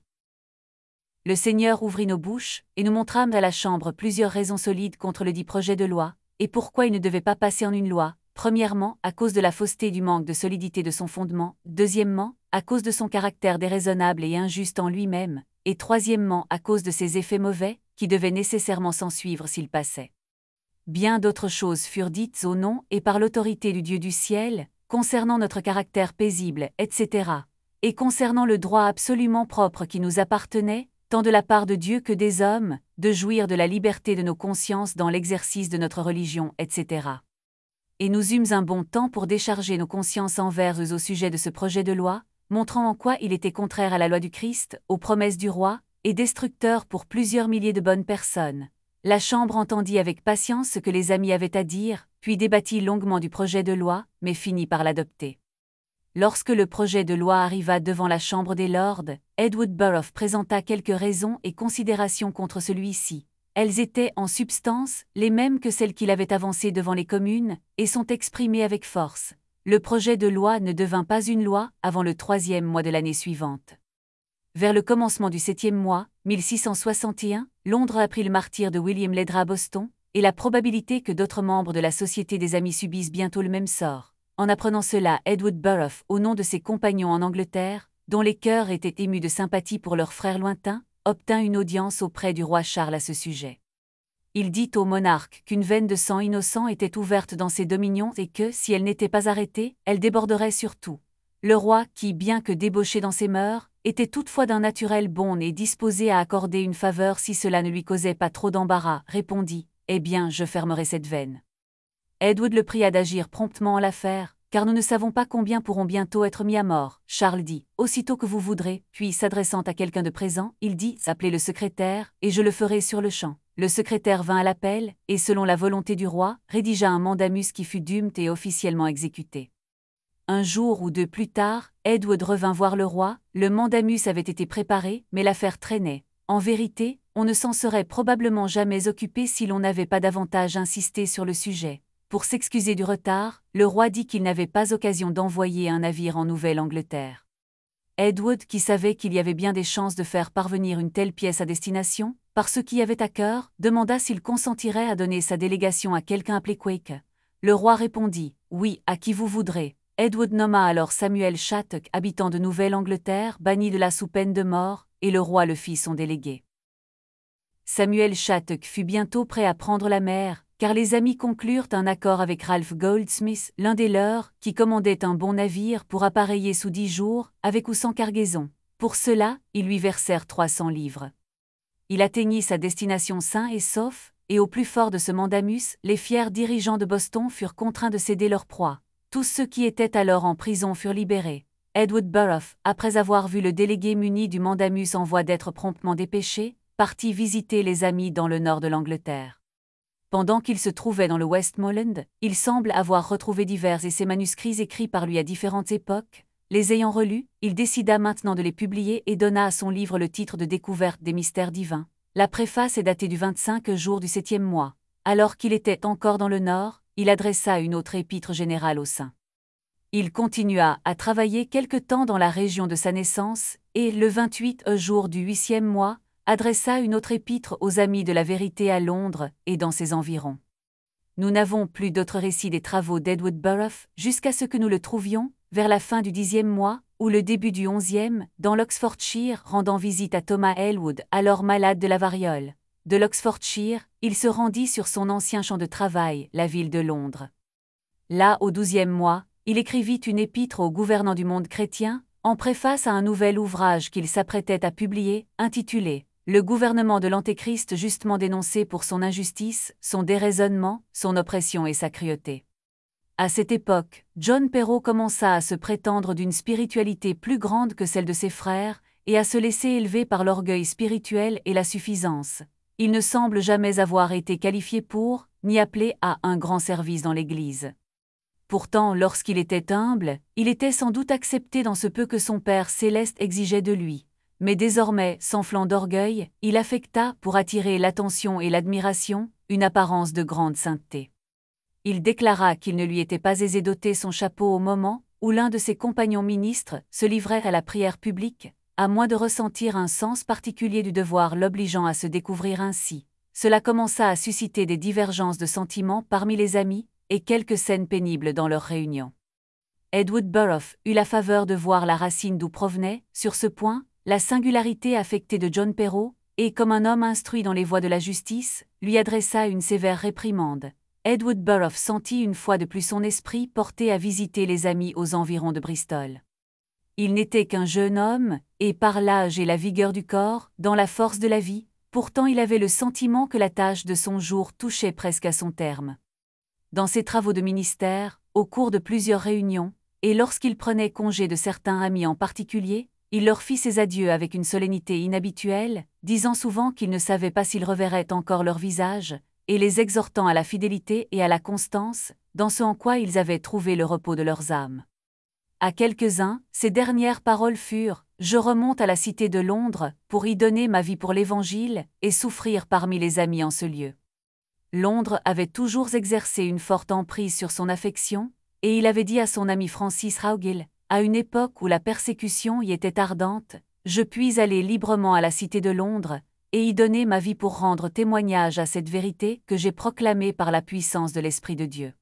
Le Seigneur ouvrit nos bouches, et nous montrâmes à la Chambre plusieurs raisons solides contre le dit projet de loi, et pourquoi il ne devait pas passer en une loi. Premièrement, à cause de la fausseté et du manque de solidité de son fondement. Deuxièmement, à cause de son caractère déraisonnable et injuste en lui-même. Et troisièmement, à cause de ses effets mauvais, qui devaient nécessairement s'ensuivre s'il passait. Bien d'autres choses furent dites au nom et par l'autorité du Dieu du ciel, concernant notre caractère paisible, et cetera, et concernant le droit absolument propre qui nous appartenait, tant de la part de Dieu que des hommes, de jouir de la liberté de nos consciences dans l'exercice de notre religion, et cetera. Et nous eûmes un bon temps pour décharger nos consciences envers eux au sujet de ce projet de loi, montrant en quoi il était contraire à la loi du Christ, aux promesses du roi, et destructeur pour plusieurs milliers de bonnes personnes. La Chambre entendit avec patience ce que les amis avaient à dire, puis débattit longuement du projet de loi, mais finit par l'adopter. Lorsque le projet de loi arriva devant la Chambre des Lords, Edward Burrough présenta quelques raisons et considérations contre celui-ci. Elles étaient, en substance, les mêmes que celles qu'il avait avancées devant les communes, et sont exprimées avec force. Le projet de loi ne devint pas une loi avant le troisième mois de l'année suivante. Vers le commencement du septième mois, mille six cent soixante et un, Londres apprit le martyre de William Ledra à Boston, et la probabilité que d'autres membres de la Société des Amis subissent bientôt le même sort. En apprenant cela, Edward Burrough, au nom de ses compagnons en Angleterre, dont les cœurs étaient émus de sympathie pour leur frère lointain, obtint une audience auprès du roi Charles à ce sujet. Il dit au monarque qu'une veine de sang innocent était ouverte dans ses dominions et que, si elle n'était pas arrêtée, elle déborderait sur tout. Le roi, qui, bien que débauché dans ses mœurs, était toutefois d'un naturel bon et disposé à accorder une faveur si cela ne lui causait pas trop d'embarras, répondit « Eh bien, je fermerai cette veine. » Edward le pria d'agir promptement en l'affaire, car nous ne savons pas combien pourront bientôt être mis à mort. Charles dit « Aussitôt que vous voudrez », puis s'adressant à quelqu'un de présent, il dit « Appelez le secrétaire, et je le ferai sur le champ. » Le secrétaire vint à l'appel, et selon la volonté du roi, rédigea un mandamus qui fut dûment et officiellement exécuté. Un jour ou deux plus tard, Edward revint voir le roi, le mandamus avait été préparé, mais l'affaire traînait. En vérité, on ne s'en serait probablement jamais occupé si l'on n'avait pas davantage insisté sur le sujet. Pour s'excuser du retard, le roi dit qu'il n'avait pas occasion d'envoyer un navire en Nouvelle-Angleterre. Edward, qui savait qu'il y avait bien des chances de faire parvenir une telle pièce à destination, par ce qui avait à cœur, demanda s'il consentirait à donner sa délégation à quelqu'un appelé Quake. Le roi répondit « Oui, à qui vous voudrez ». Edward nomma alors Samuel Shattuck, habitant de Nouvelle-Angleterre, banni de là sous peine de mort, et le roi le fit son délégué. Samuel Shattuck fut bientôt prêt à prendre la mer, car les amis conclurent un accord avec Ralph Goldsmith, l'un des leurs, qui commandait un bon navire pour appareiller sous dix jours, avec ou sans cargaison. Pour cela, ils lui versèrent trois cents livres. Il atteignit sa destination sain et sauf, et au plus fort de ce mandamus, les fiers dirigeants de Boston furent contraints de céder leur proie. Tous ceux qui étaient alors en prison furent libérés. Edward Burrough, après avoir vu le délégué muni du mandamus en voie d'être promptement dépêché, partit visiter les amis dans le nord de l'Angleterre. Pendant qu'il se trouvait dans le Westmoreland, il semble avoir retrouvé divers et ses manuscrits écrits par lui à différentes époques. Les ayant relus, il décida maintenant de les publier et donna à son livre le titre de Découverte des mystères divins. La préface est datée du vingt-cinq jour du septième mois. Alors qu'il était encore dans le nord, il adressa une autre épître générale aux saints. Il continua à travailler quelque temps dans la région de sa naissance, et, le vingt-huit jour du huitième mois, adressa une autre épître aux amis de la vérité à Londres et dans ses environs. Nous n'avons plus d'autres récits des travaux d'Edward Burrough jusqu'à ce que nous le trouvions, vers la fin du dixième mois, ou le début du onzième, dans l'Oxfordshire, rendant visite à Thomas Elwood, alors malade de la variole. De l'Oxfordshire, il se rendit sur son ancien champ de travail, la ville de Londres. Là, au douzième mois, il écrivit une épître au gouvernant du monde chrétien, en préface à un nouvel ouvrage qu'il s'apprêtait à publier, intitulé « Le gouvernement de l'Antéchrist justement dénoncé pour son injustice, son déraisonnement, son oppression et sa cruauté ». À cette époque, John Perrot commença à se prétendre d'une spiritualité plus grande que celle de ses frères, et à se laisser élever par l'orgueil spirituel et la suffisance. Il ne semble jamais avoir été qualifié pour, ni appelé à un grand service dans l'Église. Pourtant, lorsqu'il était humble, il était sans doute accepté dans ce peu que son Père céleste exigeait de lui. Mais désormais, s'enflant d'orgueil, il affecta, pour attirer l'attention et l'admiration, une apparence de grande sainteté. Il déclara qu'il ne lui était pas aisé d'ôter son chapeau au moment où l'un de ses compagnons ministres se livrait à la prière publique, à moins de ressentir un sens particulier du devoir l'obligeant à se découvrir ainsi. Cela commença à susciter des divergences de sentiments parmi les amis, et quelques scènes pénibles dans leurs réunions. Edward Burrough eut la faveur de voir la racine d'où provenait, sur ce point, la singularité affectée de John Perrot, et comme un homme instruit dans les voies de la justice, lui adressa une sévère réprimande. Edward Burrough sentit une fois de plus son esprit porté à visiter les amis aux environs de Bristol. Il n'était qu'un jeune homme, et par l'âge et la vigueur du corps, dans la force de la vie, pourtant il avait le sentiment que la tâche de son jour touchait presque à son terme. Dans ses travaux de ministère, au cours de plusieurs réunions, et lorsqu'il prenait congé de certains amis en particulier, il leur fit ses adieux avec une solennité inhabituelle, disant souvent qu'il ne savait pas s'il reverrait encore leur visage, et les exhortant à la fidélité et à la constance, dans ce en quoi ils avaient trouvé le repos de leurs âmes. À quelques-uns, ces dernières paroles furent « Je remonte à la cité de Londres, pour y donner ma vie pour l'Évangile, et souffrir parmi les amis en ce lieu. » Londres avait toujours exercé une forte emprise sur son affection, et il avait dit à son ami Francis Raugill, à une époque où la persécution y était ardente, « Je puis aller librement à la cité de Londres, et y donner ma vie pour rendre témoignage à cette vérité que j'ai proclamée par la puissance de l'Esprit de Dieu. »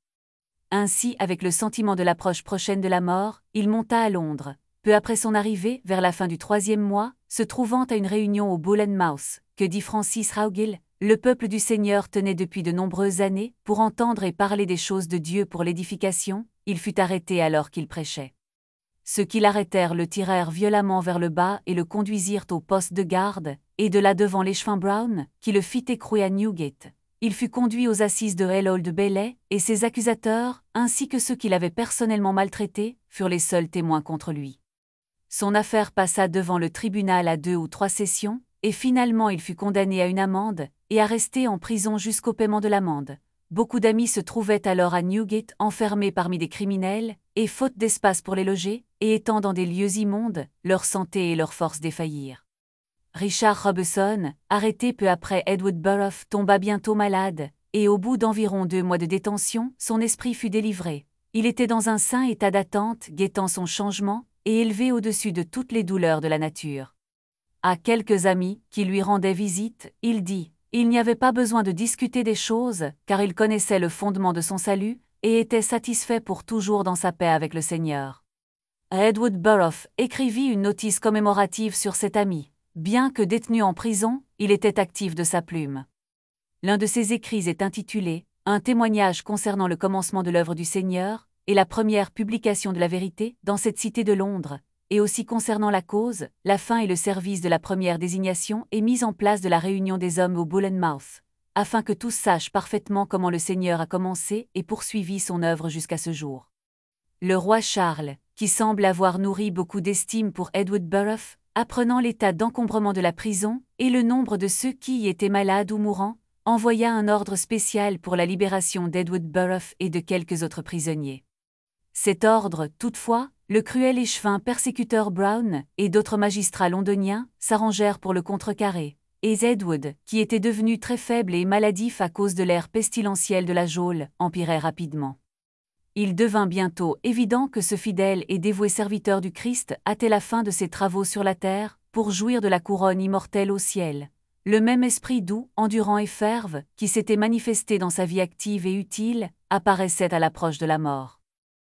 Ainsi, avec le sentiment de l'approche prochaine de la mort, il monta à Londres. Peu après son arrivée, vers la fin du troisième mois, se trouvant à une réunion au Bull and Mouse, que dit Francis Raugill, le peuple du Seigneur tenait depuis de nombreuses années, pour entendre et parler des choses de Dieu pour l'édification, il fut arrêté alors qu'il prêchait. Ceux qui l'arrêtèrent le tirèrent violemment vers le bas et le conduisirent au poste de garde, et de là devant l'échevin Brown, qui le fit écrouer à Newgate. Il fut conduit aux assises de Hell Old Bailey, et ses accusateurs, ainsi que ceux qui l'avaient personnellement maltraité, furent les seuls témoins contre lui. Son affaire passa devant le tribunal à deux ou trois sessions, et finalement il fut condamné à une amende, et à rester en prison jusqu'au paiement de l'amende. Beaucoup d'amis se trouvaient alors à Newgate enfermés parmi des criminels, et faute d'espace pour les loger, et étant dans des lieux immondes, leur santé et leur force défaillirent. Richard Robson, arrêté peu après Edward Burrough, tomba bientôt malade, et au bout d'environ deux mois de détention, son esprit fut délivré. Il était dans un saint état d'attente, guettant son changement, et élevé au-dessus de toutes les douleurs de la nature. À quelques amis, qui lui rendaient visite, il dit « Il n'y avait pas besoin de discuter des choses, car il connaissait le fondement de son salut, et était satisfait pour toujours dans sa paix avec le Seigneur. » Edward Burrough écrivit une notice commémorative sur cet ami. Bien que détenu en prison, il était actif de sa plume. L'un de ses écrits est intitulé « Un témoignage concernant le commencement de l'œuvre du Seigneur » et la première publication de la vérité dans cette cité de Londres, et aussi concernant la cause, la fin et le service de la première désignation et mise en place de la réunion des hommes au Bull and Mouth, afin que tous sachent parfaitement comment le Seigneur a commencé et poursuivi son œuvre jusqu'à ce jour. Le roi Charles, qui semble avoir nourri beaucoup d'estime pour Edward Burrough, apprenant l'état d'encombrement de la prison et le nombre de ceux qui y étaient malades ou mourants, envoya un ordre spécial pour la libération d'Edward Burrough et de quelques autres prisonniers. Cet ordre, toutefois, le cruel échevin persécuteur Brown et d'autres magistrats londoniens s'arrangèrent pour le contrecarrer, et Edward, qui était devenu très faible et maladif à cause de l'air pestilentiel de la geôle, empirait rapidement. Il devint bientôt évident que ce fidèle et dévoué serviteur du Christ hâtait la fin de ses travaux sur la terre, pour jouir de la couronne immortelle au ciel. Le même esprit doux, endurant et ferve, qui s'était manifesté dans sa vie active et utile, apparaissait à l'approche de la mort.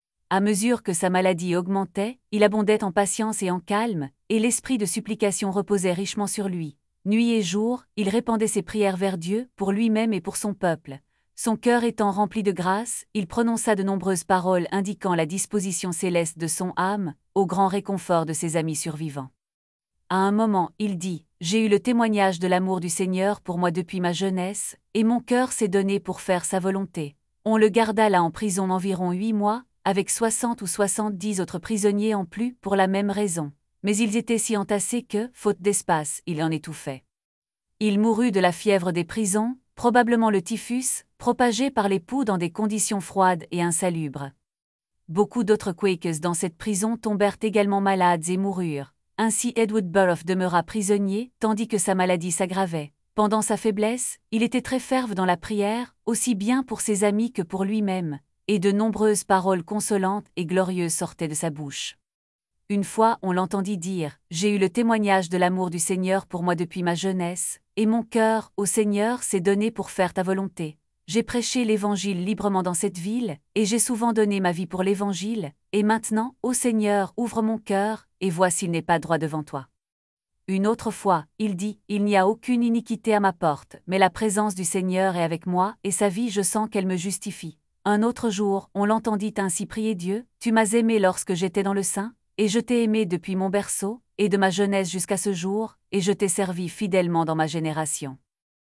À mesure que sa maladie augmentait, il abondait en patience et en calme, et l'esprit de supplication reposait richement sur lui. Nuit et jour, il répandait ses prières vers Dieu, pour lui-même et pour son peuple. Son cœur étant rempli de grâce, il prononça de nombreuses paroles indiquant la disposition céleste de son âme, au grand réconfort de ses amis survivants. À un moment, il dit « J'ai eu le témoignage de l'amour du Seigneur pour moi depuis ma jeunesse, et mon cœur s'est donné pour faire sa volonté. » On le garda là en prison environ huit mois, avec soixante ou soixante-dix autres prisonniers en plus pour la même raison. Mais ils étaient si entassés que, faute d'espace, il en étouffait. Il mourut de la fièvre des prisons, probablement le typhus, propagé par les poux dans des conditions froides et insalubres. Beaucoup d'autres Quakers dans cette prison tombèrent également malades et moururent. Ainsi Edward Burrough demeura prisonnier, tandis que sa maladie s'aggravait. Pendant sa faiblesse, il était très ferve dans la prière, aussi bien pour ses amis que pour lui-même, et de nombreuses paroles consolantes et glorieuses sortaient de sa bouche. Une fois, on l'entendit dire « J'ai eu le témoignage de l'amour du Seigneur pour moi depuis ma jeunesse, et mon cœur, ô Seigneur, s'est donné pour faire ta volonté. J'ai prêché l'Évangile librement dans cette ville, et j'ai souvent donné ma vie pour l'Évangile, et maintenant, ô Seigneur, ouvre mon cœur, et vois s'il n'est pas droit devant toi. » Une autre fois, il dit « Il n'y a aucune iniquité à ma porte, mais la présence du Seigneur est avec moi, et sa vie je sens qu'elle me justifie. » Un autre jour, on l'entendit ainsi prier Dieu « Tu m'as aimé lorsque j'étais dans le sein, et je t'ai aimé depuis mon berceau, et de ma jeunesse jusqu'à ce jour, et je t'ai servi fidèlement dans ma génération. »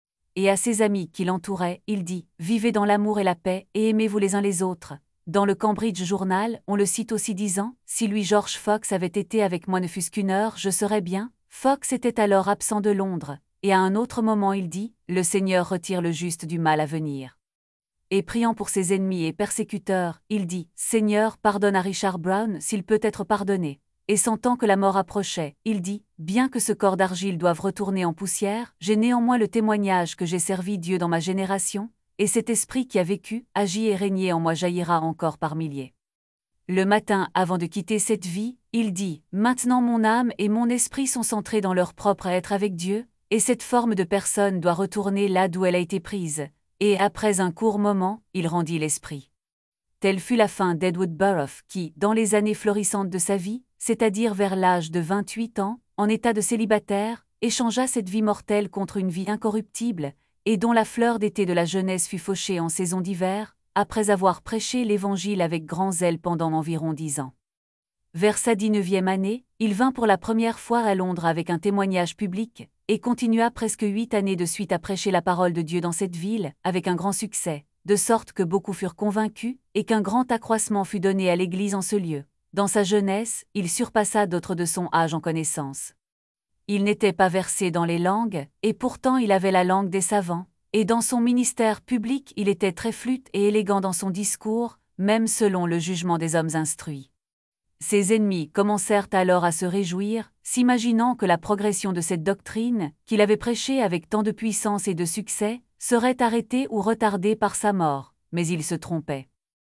Et à ses amis qui l'entouraient, il dit « Vivez dans l'amour et la paix, et aimez-vous les uns les autres. » Dans le Cambridge Journal, on le cite aussi disant « Si Louis-George Fox avait été avec moi ne fût-ce qu'une heure, je serais bien. » Fox était alors absent de Londres, et à un autre moment il dit « Le Seigneur retire le juste du mal à venir. » Et priant pour ses ennemis et persécuteurs, il dit « Seigneur, pardonne à Richard Brown s'il peut être pardonné. » Et sentant que la mort approchait, il dit « Bien que ce corps d'argile doive retourner en poussière, j'ai néanmoins le témoignage que j'ai servi Dieu dans ma génération, et cet esprit qui a vécu, agi et régné en moi jaillira encore par milliers. » Le matin, avant de quitter cette vie, il dit « Maintenant mon âme et mon esprit sont centrés dans leur propre être avec Dieu, et cette forme de personne doit retourner là d'où elle a été prise. » Et après un court moment, il rendit l'esprit. telle fut la fin d'Edward Burrough qui, dans les années florissantes de sa vie, c'est-à-dire vers l'âge de vingt-huit ans, en état de célibataire, échangea cette vie mortelle contre une vie incorruptible, et dont la fleur d'été de la jeunesse fut fauchée en saison d'hiver, après avoir prêché l'Évangile avec grand zèle pendant environ dix ans. Vers sa dix-neuvième année, il vint pour la première fois à Londres avec un témoignage public, et continua presque huit années de suite à prêcher la parole de Dieu dans cette ville, avec un grand succès, de sorte que beaucoup furent convaincus, et qu'un grand accroissement fut donné à l'Église en ce lieu. Dans sa jeunesse, il surpassa d'autres de son âge en connaissance. Il n'était pas versé dans les langues, et pourtant il avait la langue des savants, et dans son ministère public il était très flûte et élégant dans son discours, même selon le jugement des hommes instruits. Ses ennemis commencèrent alors à se réjouir, s'imaginant que la progression de cette doctrine, qu'il avait prêchée avec tant de puissance et de succès, serait arrêtée ou retardée par sa mort, mais il se trompait.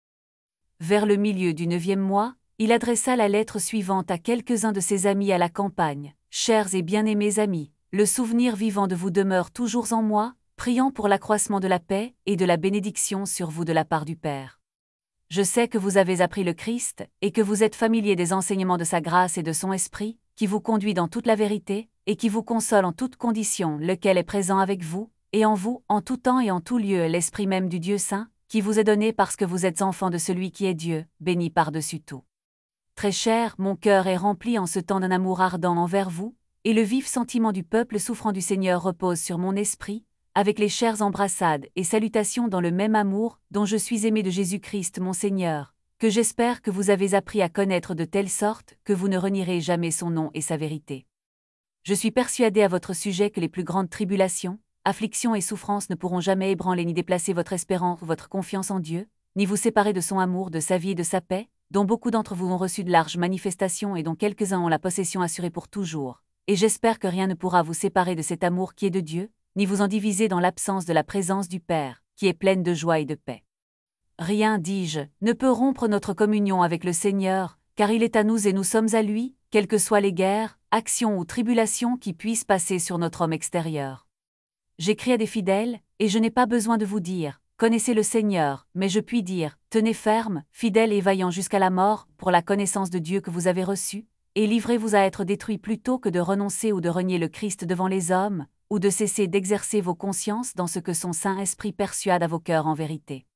Vers le milieu du neuvième mois, il adressa la lettre suivante à quelques-uns de ses amis à la campagne. « Chers et bien-aimés amis, le souvenir vivant de vous demeure toujours en moi, priant pour l'accroissement de la paix et de la bénédiction sur vous de la part du Père. Je sais que vous avez appris le Christ, et que vous êtes familiers des enseignements de sa grâce et de son esprit, qui vous conduit dans toute la vérité, et qui vous console en toutes conditions, lequel est présent avec vous, et en vous, en tout temps et en tout lieu, l'Esprit même du Dieu Saint, qui vous est donné parce que vous êtes enfants de celui qui est Dieu, béni par-dessus tout. Très cher, mon cœur est rempli en ce temps d'un amour ardent envers vous, et le vif sentiment du peuple souffrant du Seigneur repose sur mon esprit, avec les chères embrassades et salutations dans le même amour dont je suis aimé de Jésus-Christ mon Seigneur, que j'espère que vous avez appris à connaître de telle sorte que vous ne renierez jamais son nom et sa vérité. Je suis persuadé à votre sujet que les plus grandes tribulations, afflictions et souffrances ne pourront jamais ébranler ni déplacer votre espérance ou votre confiance en Dieu, ni vous séparer de son amour, de sa vie et de sa paix, dont beaucoup d'entre vous ont reçu de larges manifestations et dont quelques-uns ont la possession assurée pour toujours. Et j'espère que rien ne pourra vous séparer de cet amour qui est de Dieu, ni vous en diviser dans l'absence de la présence du Père, qui est pleine de joie et de paix. Rien, dis-je, ne peut rompre notre communion avec le Seigneur, car il est à nous et nous sommes à lui, quelles que soient les guerres, actions ou tribulations qui puissent passer sur notre homme extérieur. J'écris à des fidèles, et je n'ai pas besoin de vous dire, connaissez le Seigneur, mais je puis dire, tenez ferme, fidèles et vaillants jusqu'à la mort, pour la connaissance de Dieu que vous avez reçue, et livrez-vous à être détruits plutôt que de renoncer ou de renier le Christ devant les hommes, ou de cesser d'exercer vos consciences dans ce que son Saint-Esprit persuade à vos cœurs en vérité.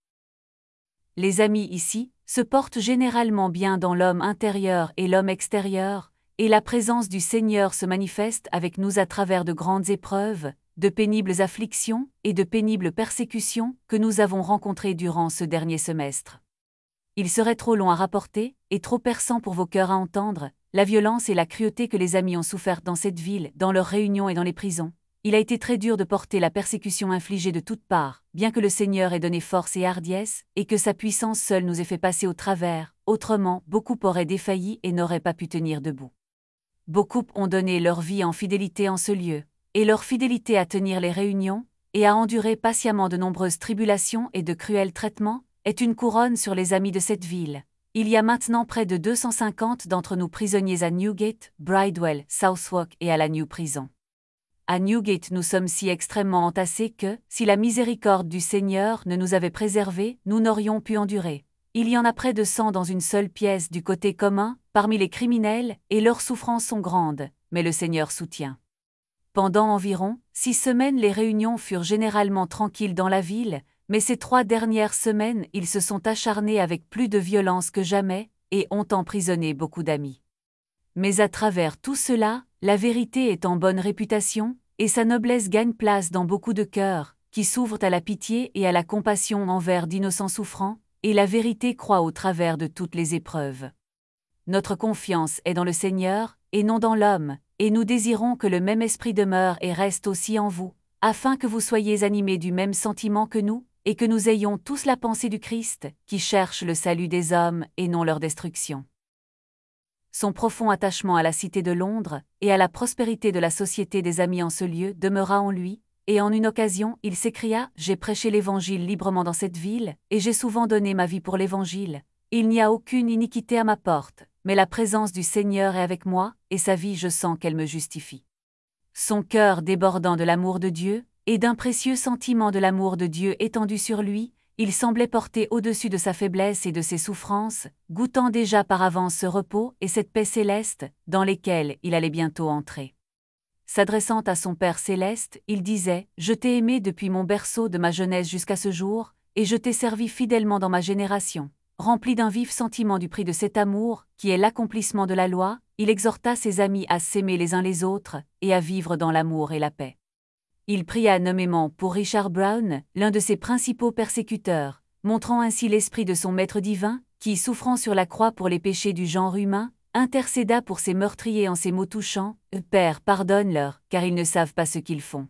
Les amis ici se portent généralement bien dans l'homme intérieur et l'homme extérieur, et la présence du Seigneur se manifeste avec nous à travers de grandes épreuves, de pénibles afflictions et de pénibles persécutions que nous avons rencontrées durant ce dernier semestre. Il serait trop long à rapporter, et trop perçant pour vos cœurs à entendre, la violence et la cruauté que les amis ont souffert dans cette ville, dans leurs réunions et dans les prisons. Il a été très dur de porter la persécution infligée de toutes parts, bien que le Seigneur ait donné force et hardiesse, et que sa puissance seule nous ait fait passer au travers, autrement, beaucoup auraient défailli et n'auraient pas pu tenir debout. Beaucoup ont donné leur vie en fidélité en ce lieu, et leur fidélité à tenir les réunions, et à endurer patiemment de nombreuses tribulations et de cruels traitements, est une couronne sur les amis de cette ville. Il y a maintenant près de deux cent cinquante d'entre nous prisonniers à Newgate, Bridewell, Southwark et à la New Prison. À Newgate nous sommes si extrêmement entassés que, si la miséricorde du Seigneur ne nous avait préservés, nous n'aurions pu endurer. Il y en a près de cent dans une seule pièce du côté commun, parmi les criminels, et leurs souffrances sont grandes, mais le Seigneur soutient. Pendant environ six semaines les réunions furent généralement tranquilles dans la ville, mais ces trois dernières semaines ils se sont acharnés avec plus de violence que jamais, et ont emprisonné beaucoup d'amis. Mais à travers tout cela, la vérité est en bonne réputation, et sa noblesse gagne place dans beaucoup de cœurs, qui s'ouvrent à la pitié et à la compassion envers d'innocents souffrants, et la vérité croît au travers de toutes les épreuves. Notre confiance est dans le Seigneur, et non dans l'homme, et nous désirons que le même esprit demeure et reste aussi en vous, afin que vous soyez animés du même sentiment que nous, et que nous ayons tous la pensée du Christ, qui cherche le salut des hommes et non leur destruction. Son profond attachement à la cité de Londres, et à la prospérité de la société des amis en ce lieu demeura en lui, et en une occasion il s'écria « J'ai prêché l'Évangile librement dans cette ville, et j'ai souvent donné ma vie pour l'Évangile. Il n'y a aucune iniquité à ma porte, mais la présence du Seigneur est avec moi, et sa vie je sens qu'elle me justifie. » Son cœur débordant de l'amour de Dieu, et d'un précieux sentiment de l'amour de Dieu étendu sur lui, il semblait porter au-dessus de sa faiblesse et de ses souffrances, goûtant déjà par avance ce repos et cette paix céleste, dans lesquels il allait bientôt entrer. S'adressant à son Père céleste, il disait « Je t'ai aimé depuis mon berceau de ma jeunesse jusqu'à ce jour, et je t'ai servi fidèlement dans ma génération. » Rempli d'un vif sentiment du prix de cet amour, qui est l'accomplissement de la loi, il exhorta ses amis à s'aimer les uns les autres, et à vivre dans l'amour et la paix. Il pria nommément pour Richard Brown, l'un de ses principaux persécuteurs, montrant ainsi l'esprit de son Maître divin, qui, souffrant sur la croix pour les péchés du genre humain, intercéda pour ses meurtriers en ces mots touchants « Père, pardonne-leur, car ils ne savent pas ce qu'ils font. »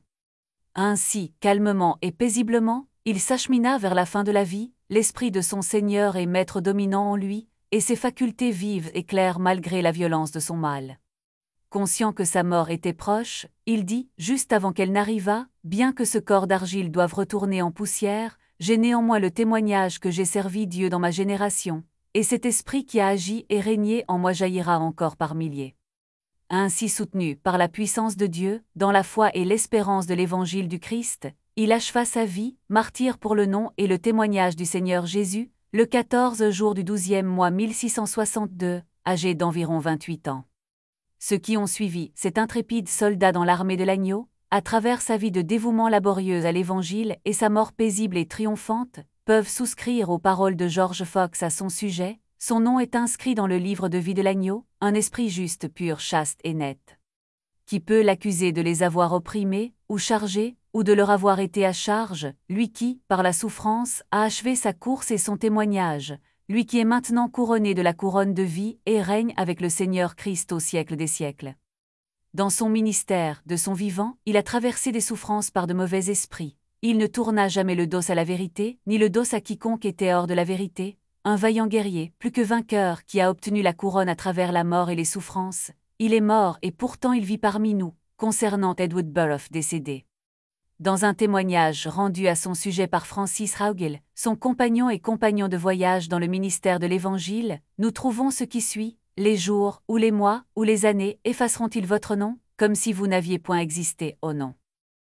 Ainsi, calmement et paisiblement, il s'achemina vers la fin de la vie, l'esprit de son Seigneur et Maître dominant en lui, et ses facultés vives et claires malgré la violence de son mal. Conscient que sa mort était proche, il dit, juste avant qu'elle n'arrivât, « Bien que ce corps d'argile doive retourner en poussière, j'ai néanmoins le témoignage que j'ai servi Dieu dans ma génération, et cet esprit qui a agi et régné en moi jaillira encore par milliers. » Ainsi soutenu par la puissance de Dieu, dans la foi et l'espérance de l'Évangile du Christ, il acheva sa vie, martyr pour le nom et le témoignage du Seigneur Jésus, le quatorze jour du douzième mois mille six cent soixante-deux, âgé d'environ vingt-huit ans. Ceux qui ont suivi cet intrépide soldat dans l'armée de l'agneau, à travers sa vie de dévouement laborieux à l'Évangile et sa mort paisible et triomphante, peuvent souscrire aux paroles de George Fox à son sujet. Son nom est inscrit dans le livre de vie de l'agneau, un esprit juste, pur, chaste et net. Qui peut l'accuser de les avoir opprimés, ou chargés, ou de leur avoir été à charge, lui qui, par la souffrance, a achevé sa course et son témoignage, lui qui est maintenant couronné de la couronne de vie et règne avec le Seigneur Christ au siècle des siècles. Dans son ministère, de son vivant, il a traversé des souffrances par de mauvais esprits. Il ne tourna jamais le dos à la vérité, ni le dos à quiconque était hors de la vérité. Un vaillant guerrier, plus que vainqueur, qui a obtenu la couronne à travers la mort et les souffrances. Il est mort et pourtant il vit parmi nous, concernant Edward Burroughs décédé. Dans un témoignage rendu à son sujet par Francis Raugill, son compagnon et compagnon de voyage dans le ministère de l'Évangile, nous trouvons ce qui suit. Les jours, ou les mois, ou les années, effaceront-ils votre nom, comme si vous n'aviez point existé, ô non.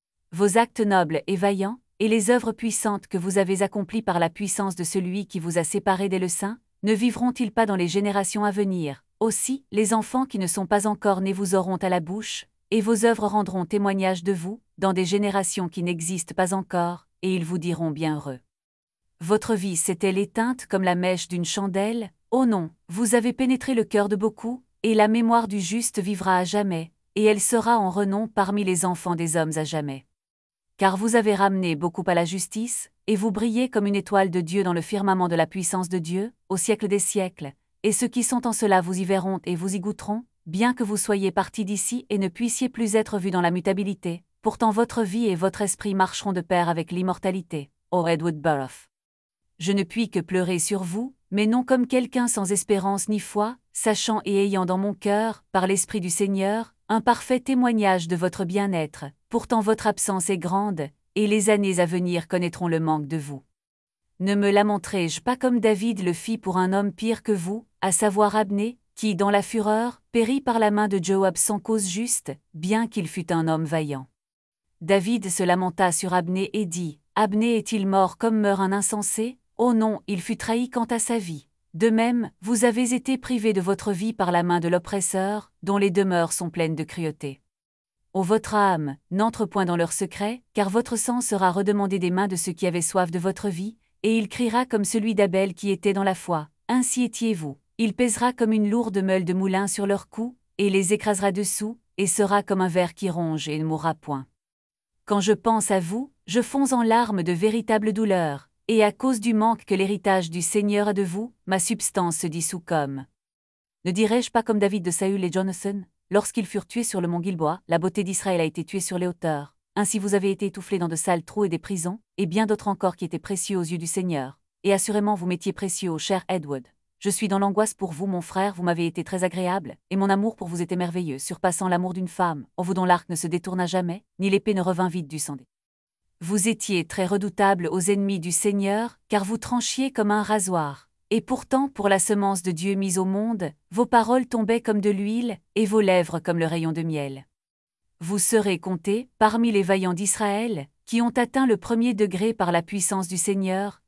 Vos actes nobles et vaillants, et les œuvres puissantes que vous avez accomplies par la puissance de celui qui vous a séparés dès le sein, ne vivront-ils pas dans les générations à venir? Aussi, les enfants qui ne sont pas encore nés vous auront à la bouche, et vos œuvres rendront témoignage de vous, dans des générations qui n'existent pas encore, et ils vous diront bienheureux. Votre vie s'est-elle éteinte comme la mèche d'une chandelle? Oh non, vous avez pénétré le cœur de beaucoup, et la mémoire du juste vivra à jamais, et elle sera en renom parmi les enfants des hommes à jamais. Car vous avez ramené beaucoup à la justice, et vous brillez comme une étoile de Dieu dans le firmament de la puissance de Dieu, au siècle des siècles, et ceux qui sont en cela vous y verront et vous y goûteront, bien que vous soyez partis d'ici et ne puissiez plus être vus dans la mutabilité, pourtant votre vie et votre esprit marcheront de pair avec l'immortalité, ô Edward Burroughs. Je ne puis que pleurer sur vous, mais non comme quelqu'un sans espérance ni foi, sachant et ayant dans mon cœur, par l'Esprit du Seigneur, un parfait témoignage de votre bien-être, pourtant votre absence est grande, et les années à venir connaîtront le manque de vous. Ne me lamenterai-je pas comme David le fit pour un homme pire que vous, à savoir Abné, qui, dans la fureur, périt par la main de Joab sans cause juste, bien qu'il fût un homme vaillant. David se lamenta sur Abné et dit, « Abné est-il mort comme meurt un insensé? Oh non, il fut trahi quant à sa vie. De même, vous avez été privés de votre vie par la main de l'oppresseur, dont les demeures sont pleines de cruauté. Ô votre âme, n'entre point dans leur secret, car votre sang sera redemandé des mains de ceux qui avaient soif de votre vie, et il criera comme celui d'Abel qui était dans la foi, ainsi étiez-vous. Il pèsera comme une lourde meule de moulin sur leur cou, et les écrasera dessous, et sera comme un ver qui ronge et ne mourra point. Quand je pense à vous, je fonds en larmes de véritable douleur, et à cause du manque que l'héritage du Seigneur a de vous, ma substance se dissout comme. Ne dirais-je pas comme David de Saül et Jonathan, lorsqu'ils furent tués sur le mont Gilboa, la beauté d'Israël a été tuée sur les hauteurs, ainsi vous avez été étoufflés dans de sales trous et des prisons, et bien d'autres encore qui étaient précieux aux yeux du Seigneur, et assurément vous m'étiez précieux au cher Edward. Je suis dans l'angoisse pour vous, mon frère, vous m'avez été très agréable, et mon amour pour vous était merveilleux, surpassant l'amour d'une femme, en vous dont l'arc ne se détourna jamais, ni l'épée ne revint vide du sang. Vous étiez très redoutables aux ennemis du Seigneur, car vous tranchiez comme un rasoir. Et pourtant, pour la semence de Dieu mise au monde, vos paroles tombaient comme de l'huile, et vos lèvres comme le rayon de miel. Vous serez comptés, parmi les vaillants d'Israël, qui ont atteint le premier degré par la puissance du Seigneur,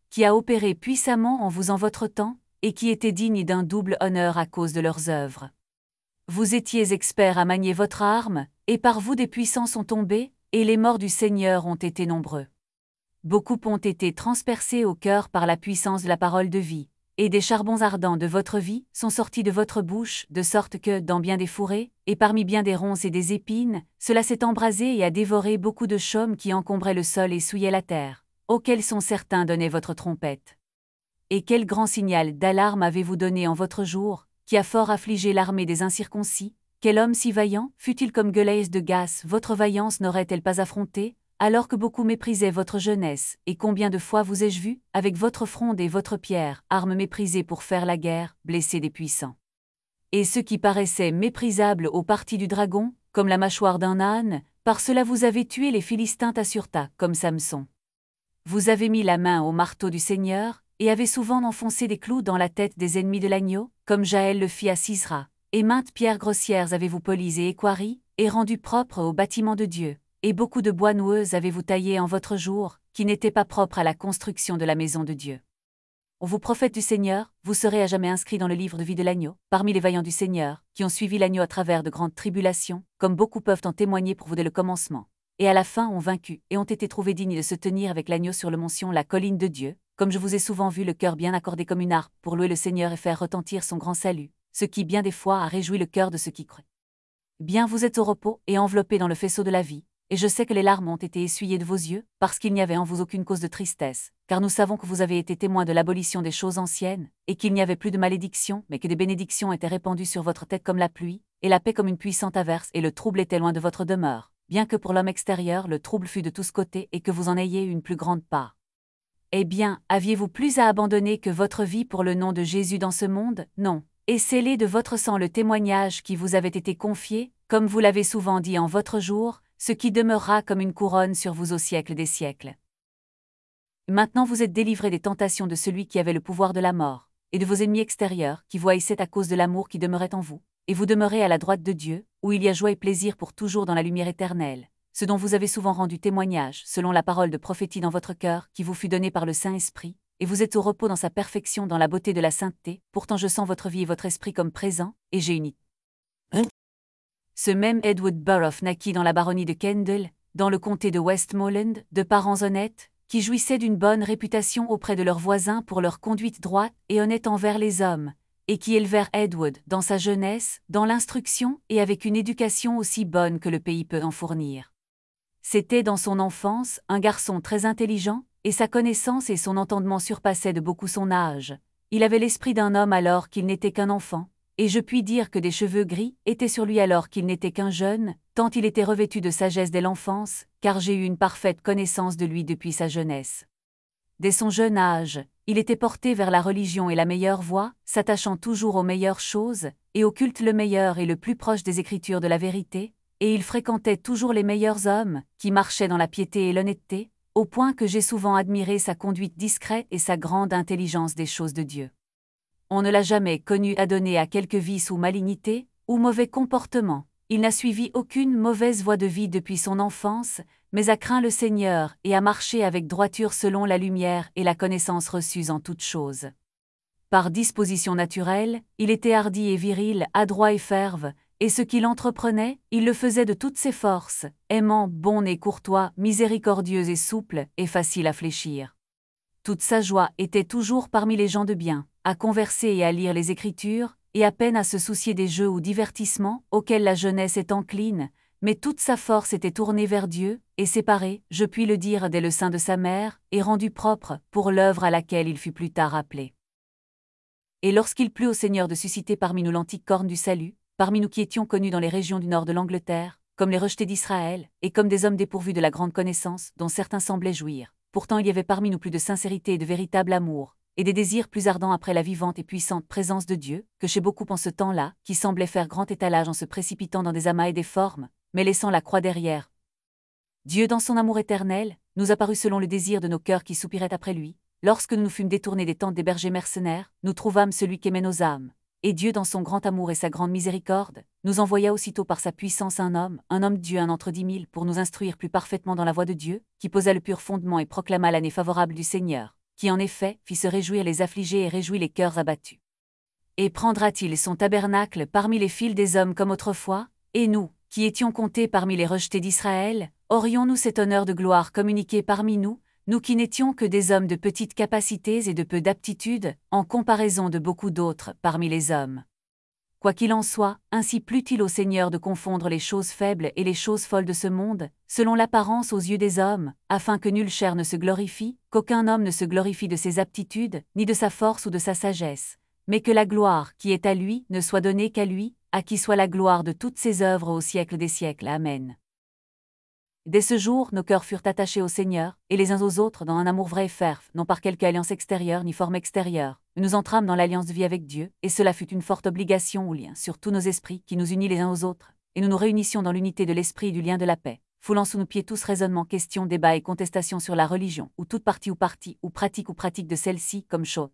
qui a opéré puissamment en vous en votre temps, et qui étaient dignes d'un double honneur à cause de leurs œuvres. Vous étiez experts à manier votre arme, et par vous des puissants sont tombés, et les morts du Seigneur ont été nombreux. Beaucoup ont été transpercés au cœur par la puissance de la parole de vie, et des charbons ardents de votre vie sont sortis de votre bouche, de sorte que, dans bien des fourrés, et parmi bien des ronces et des épines, cela s'est embrasé et a dévoré beaucoup de chaumes qui encombraient le sol et souillaient la terre, auxquels sont certains donnaient votre trompette. Et quel grand signal d'alarme avez-vous donné en votre jour, qui a fort affligé l'armée des incirconcis? Quel homme si vaillant, fût-il comme Goliath de Gath, votre vaillance n'aurait-elle pas affronté, alors que beaucoup méprisaient votre jeunesse, et combien de fois vous ai-je vu, avec votre fronde et votre pierre, armes méprisées pour faire la guerre, blesser des puissants. Et ceux qui paraissaient méprisables au parti du dragon, comme la mâchoire d'un âne, par cela vous avez tué les Philistins Tassurta, comme Samson. Vous avez mis la main au marteau du Seigneur, et avez souvent enfoncé des clous dans la tête des ennemis de l'agneau, comme Jaël le fit à Sisra, et maintes pierres grossières avez-vous polies et équarries, et rendues propres au bâtiment de Dieu, et beaucoup de bois noueux avez-vous taillé en votre jour, qui n'étaient pas propres à la construction de la maison de Dieu. Vous prophètes du Seigneur, vous serez à jamais inscrits dans le livre de vie de l'agneau, parmi les vaillants du Seigneur, qui ont suivi l'agneau à travers de grandes tribulations, comme beaucoup peuvent en témoigner pour vous dès le commencement, et à la fin ont vaincu, et ont été trouvés dignes de se tenir avec l'agneau sur le mont Sion, la colline de Dieu, comme je vous ai souvent vu le cœur bien accordé comme une harpe pour louer le Seigneur et faire retentir son grand salut, ce qui bien des fois a réjoui le cœur de ceux qui croient. Bien vous êtes au repos et enveloppés dans le faisceau de la vie, et je sais que les larmes ont été essuyées de vos yeux, parce qu'il n'y avait en vous aucune cause de tristesse, car nous savons que vous avez été témoins de l'abolition des choses anciennes, et qu'il n'y avait plus de malédiction, mais que des bénédictions étaient répandues sur votre tête comme la pluie, et la paix comme une puissante averse, et le trouble était loin de votre demeure, bien que pour l'homme extérieur le trouble fût de tous côtés et que vous en ayez une plus grande part. Eh bien, aviez-vous plus à abandonner que votre vie pour le nom de Jésus dans ce monde? Non. Et scellez de votre sang le témoignage qui vous avait été confié, comme vous l'avez souvent dit en votre jour, ce qui demeurera comme une couronne sur vous au siècle des siècles. Maintenant vous êtes délivrés des tentations de celui qui avait le pouvoir de la mort, et de vos ennemis extérieurs, qui vous haïssaient à cause de l'amour qui demeurait en vous, et vous demeurez à la droite de Dieu, où il y a joie et plaisir pour toujours dans la lumière éternelle, ce dont vous avez souvent rendu témoignage, selon la parole de prophétie dans votre cœur, qui vous fut donnée par le Saint-Esprit, et vous êtes au repos dans sa perfection dans la beauté de la sainteté, pourtant je sens votre vie et votre esprit comme présents, et j'ai uni. Hein? Ce même Edward Burrough naquit dans la baronnie de Kendall, dans le comté de Westmoreland, de parents honnêtes, qui jouissaient d'une bonne réputation auprès de leurs voisins pour leur conduite droite et honnête envers les hommes, et qui élevèrent Edward dans sa jeunesse, dans l'instruction et avec une éducation aussi bonne que le pays peut en fournir. C'était dans son enfance un garçon très intelligent, et sa connaissance et son entendement surpassaient de beaucoup son âge. Il avait l'esprit d'un homme alors qu'il n'était qu'un enfant, et je puis dire que des cheveux gris étaient sur lui alors qu'il n'était qu'un jeune, tant il était revêtu de sagesse dès l'enfance, car j'ai eu une parfaite connaissance de lui depuis sa jeunesse. Dès son jeune âge, il était porté vers la religion et la meilleure voie, s'attachant toujours aux meilleures choses, et au culte le meilleur et le plus proche des Écritures de la vérité, et il fréquentait toujours les meilleurs hommes, qui marchaient dans la piété et l'honnêteté, au point que j'ai souvent admiré sa conduite discrète et sa grande intelligence des choses de Dieu. On ne l'a jamais connu adonné à quelque vice ou malignité, ou mauvais comportement. Il n'a suivi aucune mauvaise voie de vie depuis son enfance, mais a craint le Seigneur et a marché avec droiture selon la lumière et la connaissance reçues en toutes choses. Par disposition naturelle, il était hardi et viril, adroit et ferve, et ce qu'il entreprenait, il le faisait de toutes ses forces, aimant, bon et courtois, miséricordieux et souple, et facile à fléchir. Toute sa joie était toujours parmi les gens de bien, à converser et à lire les Écritures, et à peine à se soucier des jeux ou divertissements auxquels la jeunesse est encline, mais toute sa force était tournée vers Dieu, et séparée, je puis le dire, dès le sein de sa mère, et rendue propre pour l'œuvre à laquelle il fut plus tard appelé. Et lorsqu'il plut au Seigneur de susciter parmi nous l'antique corne du salut, parmi nous qui étions connus dans les régions du nord de l'Angleterre, comme les rejetés d'Israël, et comme des hommes dépourvus de la grande connaissance, dont certains semblaient jouir, pourtant il y avait parmi nous plus de sincérité et de véritable amour, et des désirs plus ardents après la vivante et puissante présence de Dieu, que chez beaucoup en ce temps-là, qui semblaient faire grand étalage en se précipitant dans des amas et des formes, mais laissant la croix derrière. Dieu, dans son amour éternel, nous apparut selon le désir de nos cœurs qui soupiraient après lui. Lorsque nous nous fûmes détournés des tentes des bergers mercenaires, nous trouvâmes celui qu'aimaient nos âmes. Et Dieu, dans son grand amour et sa grande miséricorde, nous envoya aussitôt par sa puissance un homme, un homme Dieu, un entre dix mille, pour nous instruire plus parfaitement dans la voie de Dieu, qui posa le pur fondement et proclama l'année favorable du Seigneur, qui en effet fit se réjouir les affligés et réjouit les cœurs abattus. Et prendra-t-il son tabernacle parmi les fils des hommes comme autrefois, et nous, qui étions comptés parmi les rejetés d'Israël, aurions-nous cet honneur de gloire communiqué parmi nous, nous qui n'étions que des hommes de petites capacités et de peu d'aptitude, en comparaison de beaucoup d'autres parmi les hommes? Quoi qu'il en soit, ainsi plût-il au Seigneur de confondre les choses faibles et les choses folles de ce monde, selon l'apparence aux yeux des hommes, afin que nulle chair ne se glorifie, qu'aucun homme ne se glorifie de ses aptitudes, ni de sa force ou de sa sagesse, mais que la gloire qui est à lui ne soit donnée qu'à lui, à qui soit la gloire de toutes ses œuvres au siècle des siècles. Amen. Dès ce jour, nos cœurs furent attachés au Seigneur, et les uns aux autres dans un amour vrai et ferme, non par quelque alliance extérieure ni forme extérieure. Nous entrâmes dans l'alliance de vie avec Dieu, et cela fut une forte obligation ou lien sur tous nos esprits qui nous unit les uns aux autres, et nous nous réunissions dans l'unité de l'esprit et du lien de la paix, foulant sous nos pieds tous raisonnements, questions, débats et contestations sur la religion, ou toute partie ou partie, ou pratique ou pratique de celle-ci, comme chose.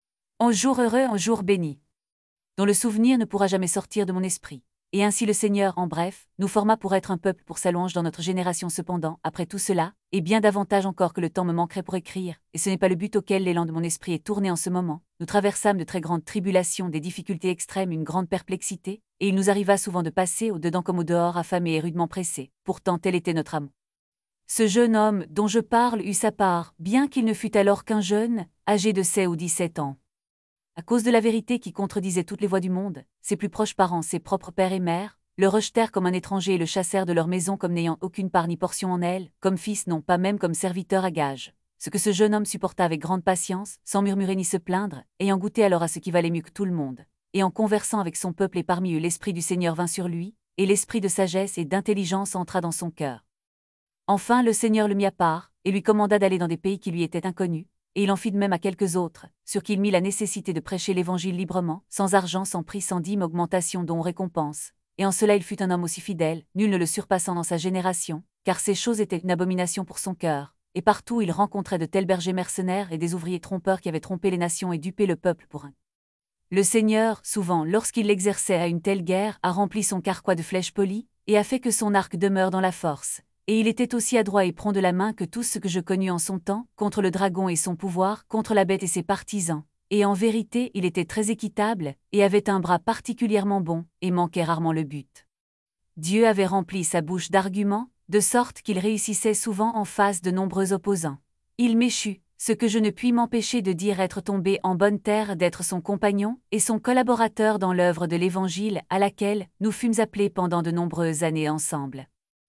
Un jour heureux, un jour béni, dont le souvenir ne pourra jamais sortir de mon esprit. Et ainsi le Seigneur, en bref, nous forma pour être un peuple pour sa louange dans notre génération cependant, après tout cela, et bien davantage encore que le temps me manquerait pour écrire, et ce n'est pas le but auquel l'élan de mon esprit est tourné en ce moment, nous traversâmes de très grandes tribulations, des difficultés extrêmes, une grande perplexité, et il nous arriva souvent de passer au-dedans comme au-dehors, affamés et rudement pressés, pourtant tel était notre amour. Ce jeune homme, dont je parle, eut sa part, bien qu'il ne fût alors qu'un jeune, âgé de seize ou dix-sept ans. À cause de la vérité qui contredisait toutes les voies du monde, ses plus proches parents, ses propres pères et mères, le rejetèrent comme un étranger et le chassèrent de leur maison comme n'ayant aucune part ni portion en elle, comme fils non pas même comme serviteur à gage. Ce que ce jeune homme supporta avec grande patience, sans murmurer ni se plaindre, ayant goûté alors à ce qui valait mieux que tout le monde, et en conversant avec son peuple et parmi eux l'Esprit du Seigneur vint sur lui, et l'esprit de sagesse et d'intelligence entra dans son cœur. Enfin le Seigneur le mit à part, et lui commanda d'aller dans des pays qui lui étaient inconnus, et il en fit de même à quelques autres, sur qui il mit la nécessité de prêcher l'Évangile librement, sans argent, sans prix, sans dîme, augmentation dont récompense. Et en cela il fut un homme aussi fidèle, nul ne le surpassant dans sa génération, car ces choses étaient une abomination pour son cœur, et partout il rencontrait de tels bergers mercenaires et des ouvriers trompeurs qui avaient trompé les nations et dupé le peuple pour un. Le Seigneur, souvent lorsqu'il l'exerçait à une telle guerre, a rempli son carquois de flèches polies, et a fait que son arc demeure dans la force. Et il était aussi adroit et prompt de la main que tous ceux que je connus en son temps, contre le dragon et son pouvoir, contre la bête et ses partisans. Et en vérité, il était très équitable, et avait un bras particulièrement bon, et manquait rarement le but. Dieu avait rempli sa bouche d'arguments, de sorte qu'il réussissait souvent en face de nombreux opposants. Il m'échut, ce que je ne puis m'empêcher de dire être tombé en bonne terre d'être son compagnon, et son collaborateur dans l'œuvre de l'Évangile à laquelle nous fûmes appelés pendant de nombreuses années ensemble.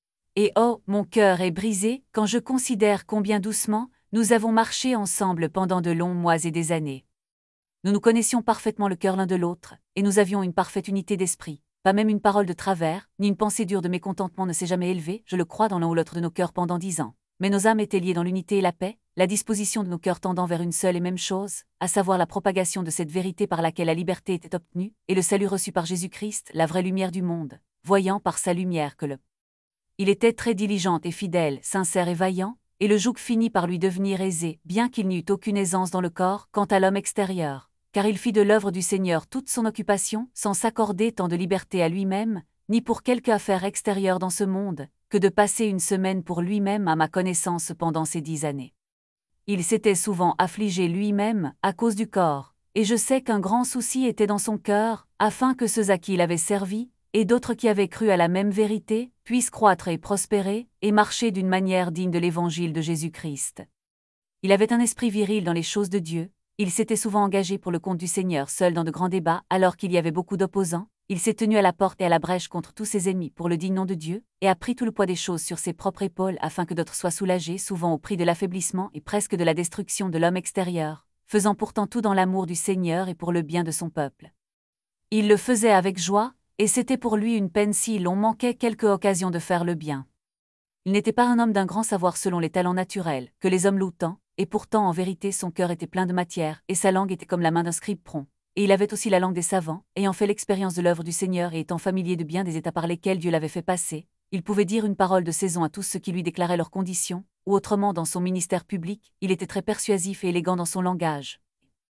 Et oh, mon cœur est brisé, quand je considère combien doucement, nous avons marché ensemble pendant de longs mois et des années. Nous nous connaissions parfaitement le cœur l'un de l'autre, et nous avions une parfaite unité d'esprit. Pas même une parole de travers, ni une pensée dure de mécontentement ne s'est jamais élevée, je le crois, dans l'un ou l'autre de nos cœurs pendant dix ans. Mais nos âmes étaient liées dans l'unité et la paix, la disposition de nos cœurs tendant vers une seule et même chose, à savoir la propagation de cette vérité par laquelle la liberté était obtenue, et le salut reçu par Jésus-Christ, la vraie lumière du monde, voyant par sa lumière que le Il était très diligent et fidèle, sincère et vaillant, et le joug finit par lui devenir aisé, bien qu'il n'eût aucune aisance dans le corps quant à l'homme extérieur, car il fit de l'œuvre du Seigneur toute son occupation, sans s'accorder tant de liberté à lui-même, ni pour quelque affaire extérieure dans ce monde, que de passer une semaine pour lui-même à ma connaissance pendant ces dix années. Il s'était souvent affligé lui-même, à cause du corps, et je sais qu'un grand souci était dans son cœur, afin que ceux à qui il avait servi, et d'autres qui avaient cru à la même vérité, puissent croître et prospérer, et marcher d'une manière digne de l'Évangile de Jésus-Christ. Il avait un esprit viril dans les choses de Dieu, il s'était souvent engagé pour le compte du Seigneur seul dans de grands débats alors qu'il y avait beaucoup d'opposants, il s'est tenu à la porte et à la brèche contre tous ses ennemis pour le digne nom de Dieu, et a pris tout le poids des choses sur ses propres épaules afin que d'autres soient soulagés souvent au prix de l'affaiblissement et presque de la destruction de l'homme extérieur, faisant pourtant tout dans l'amour du Seigneur et pour le bien de son peuple. Il le faisait avec joie, et c'était pour lui une peine si l'on manquait quelque occasion de faire le bien. Il n'était pas un homme d'un grand savoir selon les talents naturels, que les hommes louent tant, et pourtant en vérité son cœur était plein de matière, et sa langue était comme la main d'un scribe prompt. Et il avait aussi la langue des savants, ayant fait l'expérience de l'œuvre du Seigneur et étant familier de bien des états par lesquels Dieu l'avait fait passer, il pouvait dire une parole de saison à tous ceux qui lui déclaraient leurs conditions, ou autrement dans son ministère public, il était très persuasif et élégant dans son langage.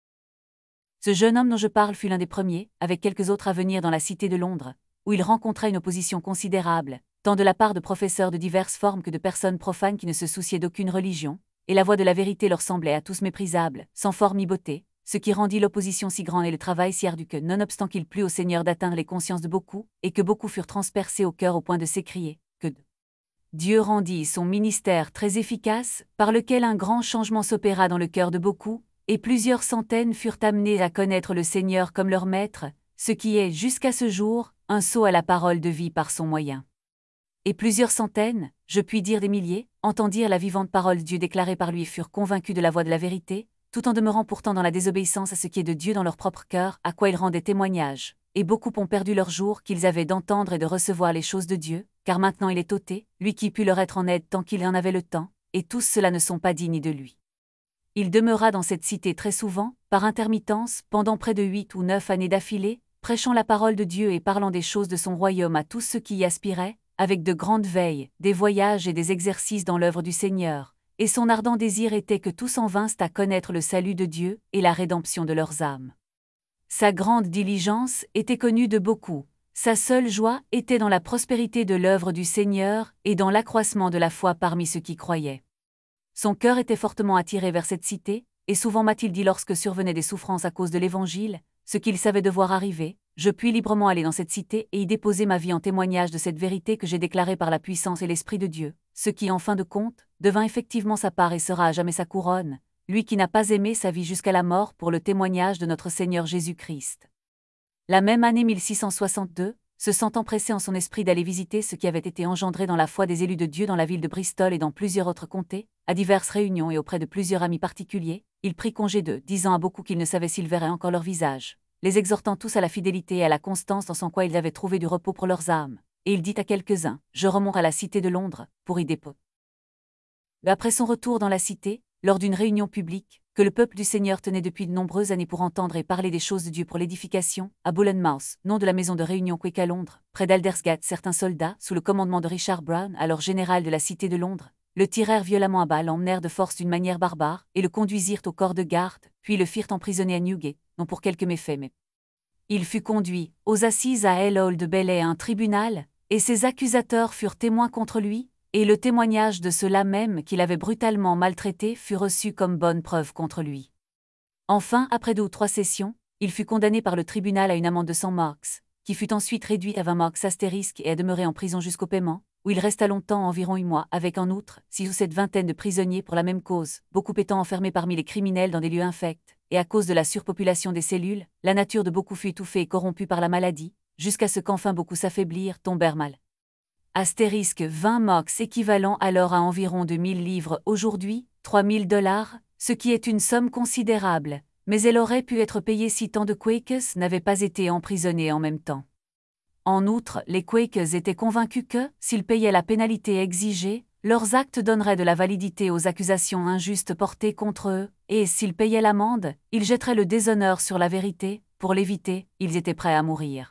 Ce jeune homme dont je parle fut l'un des premiers, avec quelques autres à venir dans la cité de Londres, où il rencontra une opposition considérable, tant de la part de professeurs de diverses formes que de personnes profanes qui ne se souciaient d'aucune religion, et la voie de la vérité leur semblait à tous méprisable, sans forme ni beauté, ce qui rendit l'opposition si grande et le travail si ardu que, nonobstant qu'il plut au Seigneur d'atteindre les consciences de beaucoup, et que beaucoup furent transpercés au cœur au point de s'écrier, que Dieu rendit son ministère très efficace, par lequel un grand changement s'opéra dans le cœur de beaucoup, et plusieurs centaines furent amenés à connaître le Seigneur comme leur maître, ce qui est, jusqu'à ce jour, un sceau à la parole de vie par son moyen. Et plusieurs centaines, je puis dire des milliers, entendirent la vivante parole de Dieu déclarée par lui et furent convaincus de la voie de la vérité, tout en demeurant pourtant dans la désobéissance à ce qui est de Dieu dans leur propre cœur, à quoi ils rendaient témoignage. Et beaucoup ont perdu leur jour qu'ils avaient d'entendre et de recevoir les choses de Dieu, car maintenant il est ôté, lui qui put leur être en aide tant qu'il en avait le temps, et tous ceux-là ne sont pas dignes de lui. Il demeura dans cette cité très souvent, par intermittence, pendant près de huit ou neuf années d'affilée, prêchant la parole de Dieu et parlant des choses de son royaume à tous ceux qui y aspiraient, avec de grandes veilles, des voyages et des exercices dans l'œuvre du Seigneur, et son ardent désir était que tous en vinssent à connaître le salut de Dieu et la rédemption de leurs âmes. Sa grande diligence était connue de beaucoup, sa seule joie était dans la prospérité de l'œuvre du Seigneur et dans l'accroissement de la foi parmi ceux qui croyaient. Son cœur était fortement attiré vers cette cité, et souvent m'a-t-il dit lorsque survenaient des souffrances à cause de l'Évangile, ce qu'il savait devoir arriver, je puis librement aller dans cette cité et y déposer ma vie en témoignage de cette vérité que j'ai déclarée par la puissance et l'Esprit de Dieu, ce qui en fin de compte, devint effectivement sa part et sera à jamais sa couronne, lui qui n'a pas aimé sa vie jusqu'à la mort pour le témoignage de notre Seigneur Jésus-Christ. La même année mille six cent soixante-deux, se sentant pressé en son esprit d'aller visiter ce qui avait été engendré dans la foi des élus de Dieu dans la ville de Bristol et dans plusieurs autres comtés, à diverses réunions et auprès de plusieurs amis particuliers, il prit congé d'eux, disant à beaucoup qu'il ne savait s'ils verraient encore leur visage, les exhortant tous à la fidélité et à la constance dans son quoi ils avaient trouvé du repos pour leurs âmes. Et il dit à quelques-uns, je remonte à la cité de Londres, pour y déposer. Après son retour dans la cité, lors d'une réunion publique, que le peuple du Seigneur tenait depuis de nombreuses années pour entendre et parler des choses de Dieu pour l'édification, à Bullenmouth, nom de la maison de réunion Quake à Londres, près d'Aldersgate, certains soldats, sous le commandement de Richard Brown, alors général de la cité de Londres, le tirèrent violemment à balles, l'emmenèrent de force d'une manière barbare, et le conduisirent au corps de garde, puis le firent emprisonner à Newgate, non pour quelques méfaits mais. Il fut conduit, aux assises à El Hall de Belley à un tribunal, et ses accusateurs furent témoins contre lui, et le témoignage de ceux-là même qu'il avait brutalement maltraité fut reçu comme bonne preuve contre lui. Enfin, après deux ou trois sessions, il fut condamné par le tribunal à une amende de cent marks, qui fut ensuite réduite à vingt marks astérisque et à demeurer en prison jusqu'au paiement, où il resta longtemps, environ huit mois, avec en outre six ou sept vingtaines de prisonniers pour la même cause, beaucoup étant enfermés parmi les criminels dans des lieux infects, et à cause de la surpopulation des cellules, la nature de beaucoup fut étouffée et corrompue par la maladie, jusqu'à ce qu'enfin beaucoup s'affaiblirent, tombèrent mal. Astérisque vingt marks équivalent alors à environ deux mille livres aujourd'hui, trois mille dollars, ce qui est une somme considérable, mais elle aurait pu être payée si tant de Quakers n'avaient pas été emprisonnés en même temps. En outre, les Quakers étaient convaincus que, s'ils payaient la pénalité exigée, leurs actes donneraient de la validité aux accusations injustes portées contre eux, et s'ils payaient l'amende, ils jetteraient le déshonneur sur la vérité, pour l'éviter, ils étaient prêts à mourir.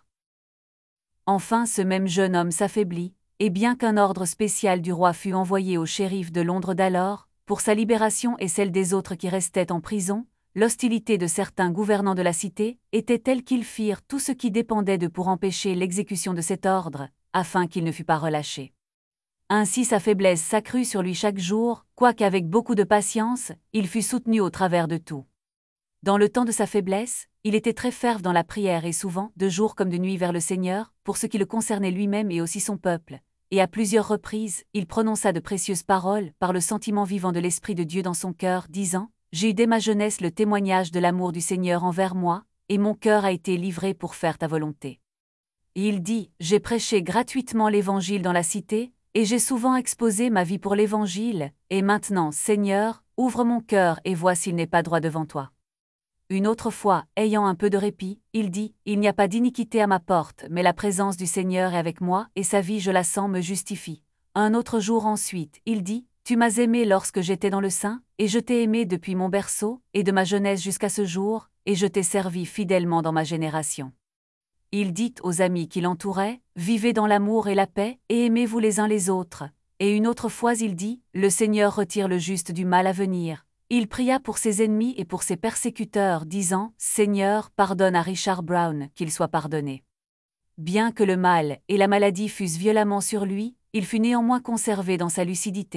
Enfin ce même jeune homme s'affaiblit, et bien qu'un ordre spécial du roi fût envoyé au shérif de Londres d'alors, pour sa libération et celle des autres qui restaient en prison, l'hostilité de certains gouvernants de la cité était telle qu'ils firent tout ce qui dépendait d'eux pour empêcher l'exécution de cet ordre, afin qu'il ne fût pas relâché. Ainsi sa faiblesse s'accrut sur lui chaque jour, quoiqu'avec beaucoup de patience, il fut soutenu au travers de tout. Dans le temps de sa faiblesse, il était très fervent dans la prière et souvent, de jour comme de nuit vers le Seigneur, pour ce qui le concernait lui-même et aussi son peuple. Et à plusieurs reprises, il prononça de précieuses paroles par le sentiment vivant de l'Esprit de Dieu dans son cœur, disant « J'ai eu dès ma jeunesse le témoignage de l'amour du Seigneur envers moi, et mon cœur a été livré pour faire ta volonté. » Et il dit « J'ai prêché gratuitement l'Évangile dans la cité, et j'ai souvent exposé ma vie pour l'Évangile, et maintenant, Seigneur, ouvre mon cœur et vois s'il n'est pas droit devant toi. » Une autre fois, ayant un peu de répit, il dit « Il n'y a pas d'iniquité à ma porte, mais la présence du Seigneur est avec moi, et sa vie je la sens me justifie. » Un autre jour ensuite, il dit « Tu m'as aimé lorsque j'étais dans le sein, et je t'ai aimé depuis mon berceau, et de ma jeunesse jusqu'à ce jour, et je t'ai servi fidèlement dans ma génération. » Il dit aux amis qui l'entouraient « Vivez dans l'amour et la paix, et aimez-vous les uns les autres. » Et une autre fois il dit « Le Seigneur retire le juste du mal à venir. » Il pria pour ses ennemis et pour ses persécuteurs, disant « Seigneur, pardonne à Richard Brown, qu'il soit pardonné. » Bien que le mal et la maladie fussent violemment sur lui, il fut néanmoins conservé dans sa lucidité.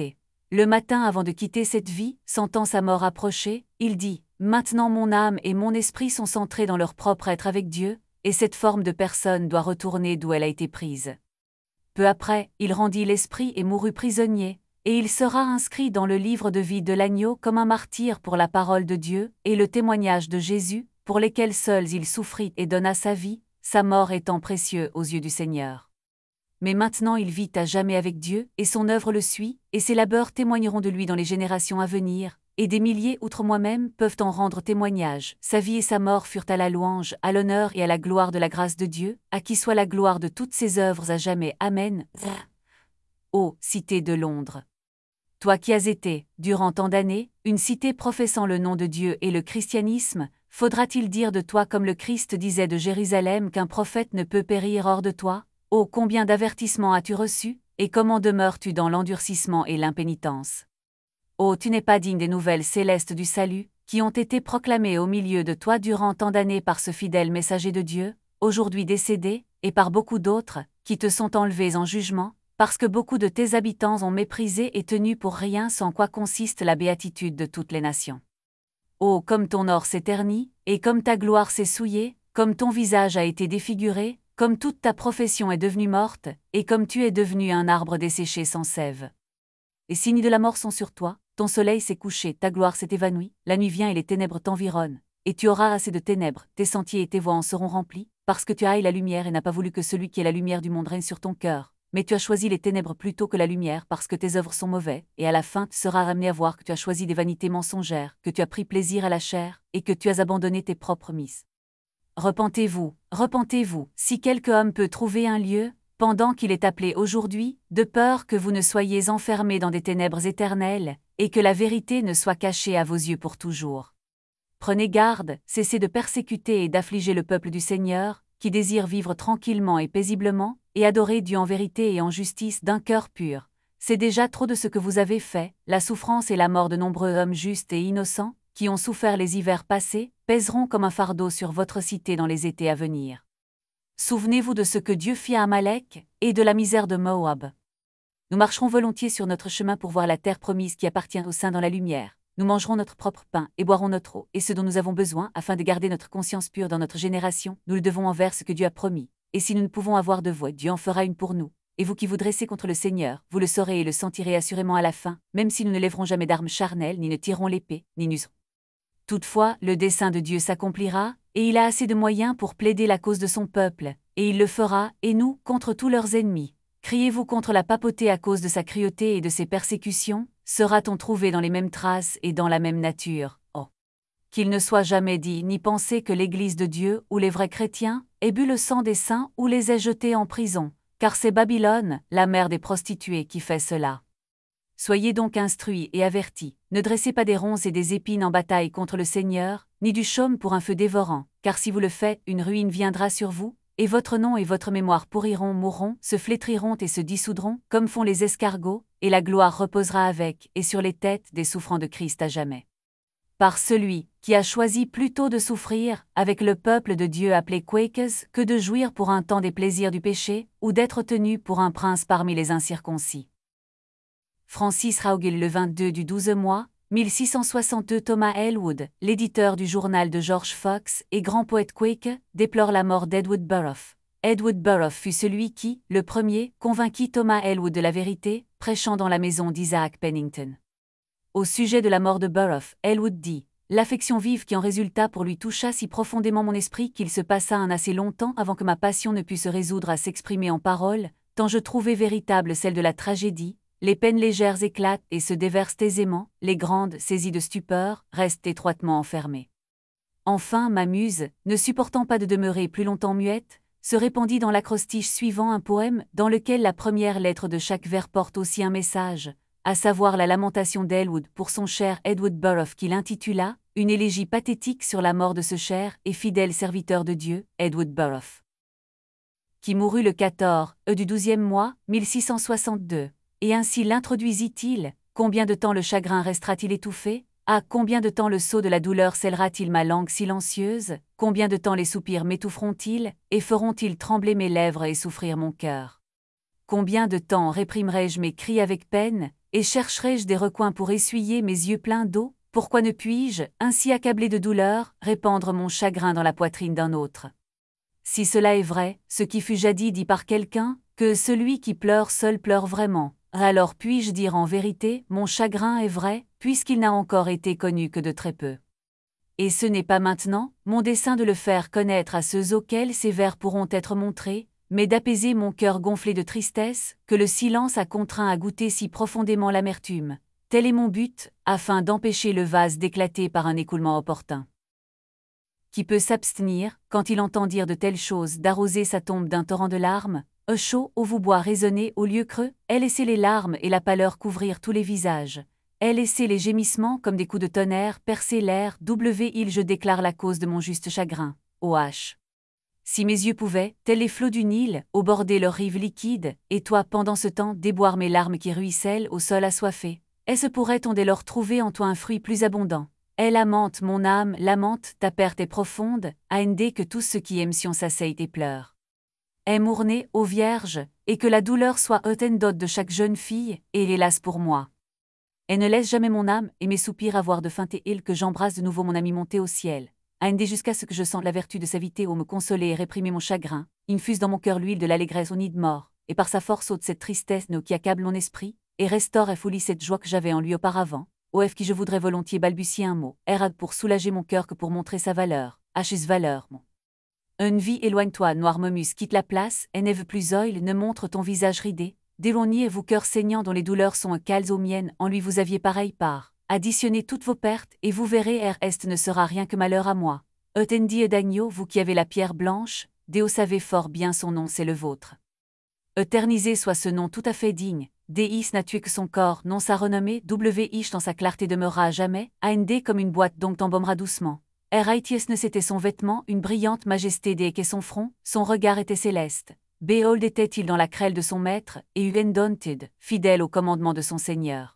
Le matin avant de quitter cette vie, sentant sa mort approcher, il dit « Maintenant mon âme et mon esprit sont centrés dans leur propre être avec Dieu, et cette forme de personne doit retourner d'où elle a été prise. » Peu après, il rendit l'esprit et mourut prisonnier, et il sera inscrit dans le livre de vie de l'agneau comme un martyr pour la parole de Dieu et le témoignage de Jésus, pour lesquels seuls il souffrit et donna sa vie, sa mort étant précieux aux yeux du Seigneur. Mais maintenant il vit à jamais avec Dieu, et son œuvre le suit, et ses labeurs témoigneront de lui dans les générations à venir, et des milliers outre moi-même peuvent en rendre témoignage. Sa vie et sa mort furent à la louange, à l'honneur et à la gloire de la grâce de Dieu, à qui soit la gloire de toutes ses œuvres à jamais. Amen. Ô cité de Londres! Toi qui as été, durant tant d'années, une cité professant le nom de Dieu et le christianisme, faudra-t-il dire de toi comme le Christ disait de Jérusalem qu'un prophète ne peut périr hors de toi? Oh, combien d'avertissements as-tu reçus, et comment demeures-tu dans l'endurcissement et l'impénitence? Oh, tu n'es pas digne des nouvelles célestes du salut, qui ont été proclamées au milieu de toi durant tant d'années par ce fidèle messager de Dieu, aujourd'hui décédé, et par beaucoup d'autres, qui te sont enlevés en jugement, parce que beaucoup de tes habitants ont méprisé et tenu pour rien sans quoi consiste la béatitude de toutes les nations. Oh, comme ton or s'est terni, et comme ta gloire s'est souillée, comme ton visage a été défiguré, comme toute ta profession est devenue morte, et comme tu es devenu un arbre desséché sans sève. Les signes de la mort sont sur toi, ton soleil s'est couché, ta gloire s'est évanouie, la nuit vient et les ténèbres t'environnent, et tu auras assez de ténèbres, tes sentiers et tes voies en seront remplis, parce que tu haïs la lumière et n'as pas voulu que celui qui est la lumière du monde règne sur ton cœur. Mais tu as choisi les ténèbres plutôt que la lumière parce que tes œuvres sont mauvaises, et à la fin tu seras ramené à voir que tu as choisi des vanités mensongères, que tu as pris plaisir à la chair, et que tu as abandonné tes propres mises. Repentez-vous, repentez-vous, si quelque homme peut trouver un lieu, pendant qu'il est appelé aujourd'hui, de peur que vous ne soyez enfermés dans des ténèbres éternelles, et que la vérité ne soit cachée à vos yeux pour toujours. Prenez garde, cessez de persécuter et d'affliger le peuple du Seigneur, qui désire vivre tranquillement et paisiblement, et adorer Dieu en vérité et en justice d'un cœur pur. C'est déjà trop de ce que vous avez fait, la souffrance et la mort de nombreux hommes justes et innocents, qui ont souffert les hivers passés, pèseront comme un fardeau sur votre cité dans les étés à venir. Souvenez-vous de ce que Dieu fit à Amalek, et de la misère de Moab. Nous marcherons volontiers sur notre chemin pour voir la terre promise qui appartient aux saints dans la lumière. Nous mangerons notre propre pain, et boirons notre eau, et ce dont nous avons besoin, afin de garder notre conscience pure dans notre génération, nous le devons envers ce que Dieu a promis. Et si nous ne pouvons avoir de voix, Dieu en fera une pour nous. Et vous qui vous dressez contre le Seigneur, vous le saurez et le sentirez assurément à la fin, même si nous ne lèverons jamais d'armes charnelles, ni ne tirerons l'épée, ni n'userons. Toutefois, le dessein de Dieu s'accomplira, et il a assez de moyens pour plaider la cause de son peuple, et il le fera, et nous, contre tous leurs ennemis. Criez-vous contre la papauté à cause de sa cruauté et de ses persécutions? Sera-t-on trouvé dans les mêmes traces et dans la même nature? Oh! Qu'il ne soit jamais dit ni pensé que l'Église de Dieu, ou les vrais chrétiens, aient bu le sang des saints ou les aient jetés en prison, car c'est Babylone, la mère des prostituées, qui fait cela. Soyez donc instruits et avertis, ne dressez pas des ronces et des épines en bataille contre le Seigneur, ni du chaume pour un feu dévorant, car si vous le faites, une ruine viendra sur vous, et votre nom et votre mémoire pourriront, mourront, se flétriront et se dissoudront, comme font les escargots, et la gloire reposera avec, et sur les têtes des souffrants de Christ à jamais. Par celui qui a choisi plutôt de souffrir, avec le peuple de Dieu appelé Quakers, que de jouir pour un temps des plaisirs du péché, ou d'être tenu pour un prince parmi les incirconcis. Francis Raugill le vingt-deux du douze mois, mille six cent soixante-deux. Thomas Elwood, l'éditeur du journal de George Fox et grand poète Quaker, déplore la mort d'Edward Burroughs. Edward Burroughs fut celui qui, le premier, convainquit Thomas Elwood de la vérité, prêchant dans la maison d'Isaac Pennington. Au sujet de la mort de Burroughs, Elwood dit « L'affection vive qui en résulta pour lui toucha si profondément mon esprit qu'il se passa un assez longtemps avant que ma passion ne pût se résoudre à s'exprimer en paroles, tant je trouvais véritable celle de la tragédie. Les peines légères éclatent et se déversent aisément, les grandes, saisies de stupeur, restent étroitement enfermées. Enfin, ma muse, ne supportant pas de demeurer plus longtemps muette, se répandit dans l'acrostiche suivant un poème dans lequel la première lettre de chaque vers porte aussi un message, à savoir la lamentation d'Elwood pour son cher Edward Burroughs qu'il intitula « Une élégie pathétique sur la mort de ce cher et fidèle serviteur de Dieu, Edward Burroughs » qui mourut le quatorze du douzième mois, mille six cent soixante-deux. Et ainsi l'introduisit-il, combien de temps le chagrin restera-t-il étouffé? Ah, combien de temps le sceau de la douleur scellera-t-il ma langue silencieuse? Combien de temps les soupirs m'étoufferont-ils, et feront-ils trembler mes lèvres et souffrir mon cœur? Combien de temps réprimerai-je mes cris avec peine, Et chercherai-je des recoins pour essuyer mes yeux pleins d'eau? Pourquoi ne puis-je, ainsi accablé de douleur, répandre mon chagrin dans la poitrine d'un autre? Si cela est vrai, ce qui fut jadis dit par quelqu'un, que celui qui pleure seul pleure vraiment, alors puis-je dire en vérité, mon chagrin est vrai, puisqu'il n'a encore été connu que de très peu. Et ce n'est pas maintenant, mon dessein de le faire connaître à ceux auxquels ces vers pourront être montrés, mais d'apaiser mon cœur gonflé de tristesse, que le silence a contraint à goûter si profondément l'amertume. Tel est mon but, afin d'empêcher le vase d'éclater par un écoulement opportun. Qui peut s'abstenir, quand il entend dire de telles choses, d'arroser sa tombe d'un torrent de larmes? Au chaud, au vous bois résonner au lieu creux, aie laissé les larmes et la pâleur couvrir tous les visages. Aie laissé les gémissements comme des coups de tonnerre percer l'air. W il je déclare la cause de mon juste chagrin. O H. Si mes yeux pouvaient, tels les flots du Nil, aborder leurs rives liquides, et toi pendant ce temps déboire mes larmes qui ruissellent au sol assoiffé, est-ce pourrait-on dès lors trouver en toi un fruit plus abondant? Elle lamente mon âme, lamente, ta perte est profonde, A N D que tous ceux qui aiment Sion s'asseyent et pleurent. Aie mourné, ô Vierge, et que la douleur soit haute de chaque jeune fille, et hélas pour moi. Et ne laisse jamais mon âme et mes soupirs avoir de feinte et il que j'embrasse de nouveau mon ami monté au ciel. A N D jusqu'à ce que je sente la vertu de sa vité au me consoler et réprimer mon chagrin, infuse dans mon cœur l'huile de l'allégresse au nid de mort, et par sa force ôte cette tristesse no qui accable mon esprit, et restaure et folie cette joie que j'avais en lui auparavant. O F qui je voudrais volontiers balbutier un mot, R pour soulager mon cœur que pour montrer sa valeur, H valeur mon. Une vie éloigne-toi, noir momus quitte la place, et n'ève plus oil, ne montre ton visage ridé, d'éloignez vous cœur saignant dont les douleurs sont cales aux miennes, en lui vous aviez pareil part, additionnez toutes vos pertes, et vous verrez R est ne sera rien que malheur à moi. Eutendi et d'agneau vous qui avez la pierre blanche, Déo savez fort bien son nom c'est le vôtre. Eternisé soit ce nom tout à fait digne, Déis n'a tué que son corps, non sa renommée, W ich dans sa clarté demeurera à jamais, A N D comme une boîte donc t'embaumera doucement. R Ities ne c'était son vêtement, une brillante majesté et son front, son regard était céleste. Behold était-il dans la crêle de son maître, et undaunted, fidèle au commandement de son Seigneur.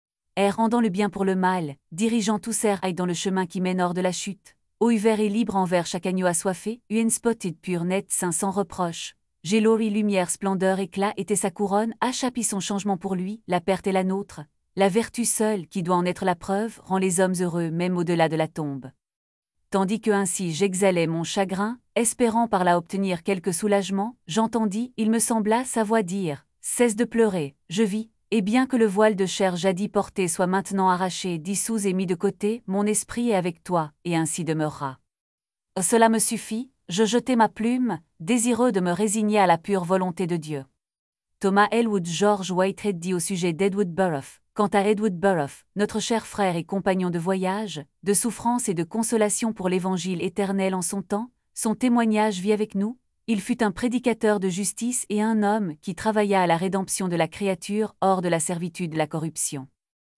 R rendant le bien pour le mal, dirigeant tous R aille dans le chemin qui mène hors de la chute. Ô vert et libre envers chaque agneau assoiffé, un spotted pur net saint sans reproche. Gélori lumière splendeur éclat était sa couronne, achapit son changement pour lui, la perte est la nôtre. La vertu seule, qui doit en être la preuve, rend les hommes heureux même au-delà de la tombe. Tandis que ainsi j'exhalais mon chagrin, espérant par là obtenir quelque soulagement, j'entendis, il me sembla sa voix dire, cesse de pleurer, je vis, et bien que le voile de chair jadis porté soit maintenant arraché, dissous et mis de côté, mon esprit est avec toi, et ainsi demeurera. Cela me suffit, je jetai ma plume, désireux de me résigner à la pure volonté de Dieu. Thomas Elwood George Whitehead dit au sujet d'Edward Burrough, quant à Edward Burrough, notre cher frère et compagnon de voyage, de souffrance et de consolation pour l'Évangile éternel en son temps, son témoignage vit avec nous, il fut un prédicateur de justice et un homme qui travailla à la rédemption de la créature hors de la servitude de la corruption.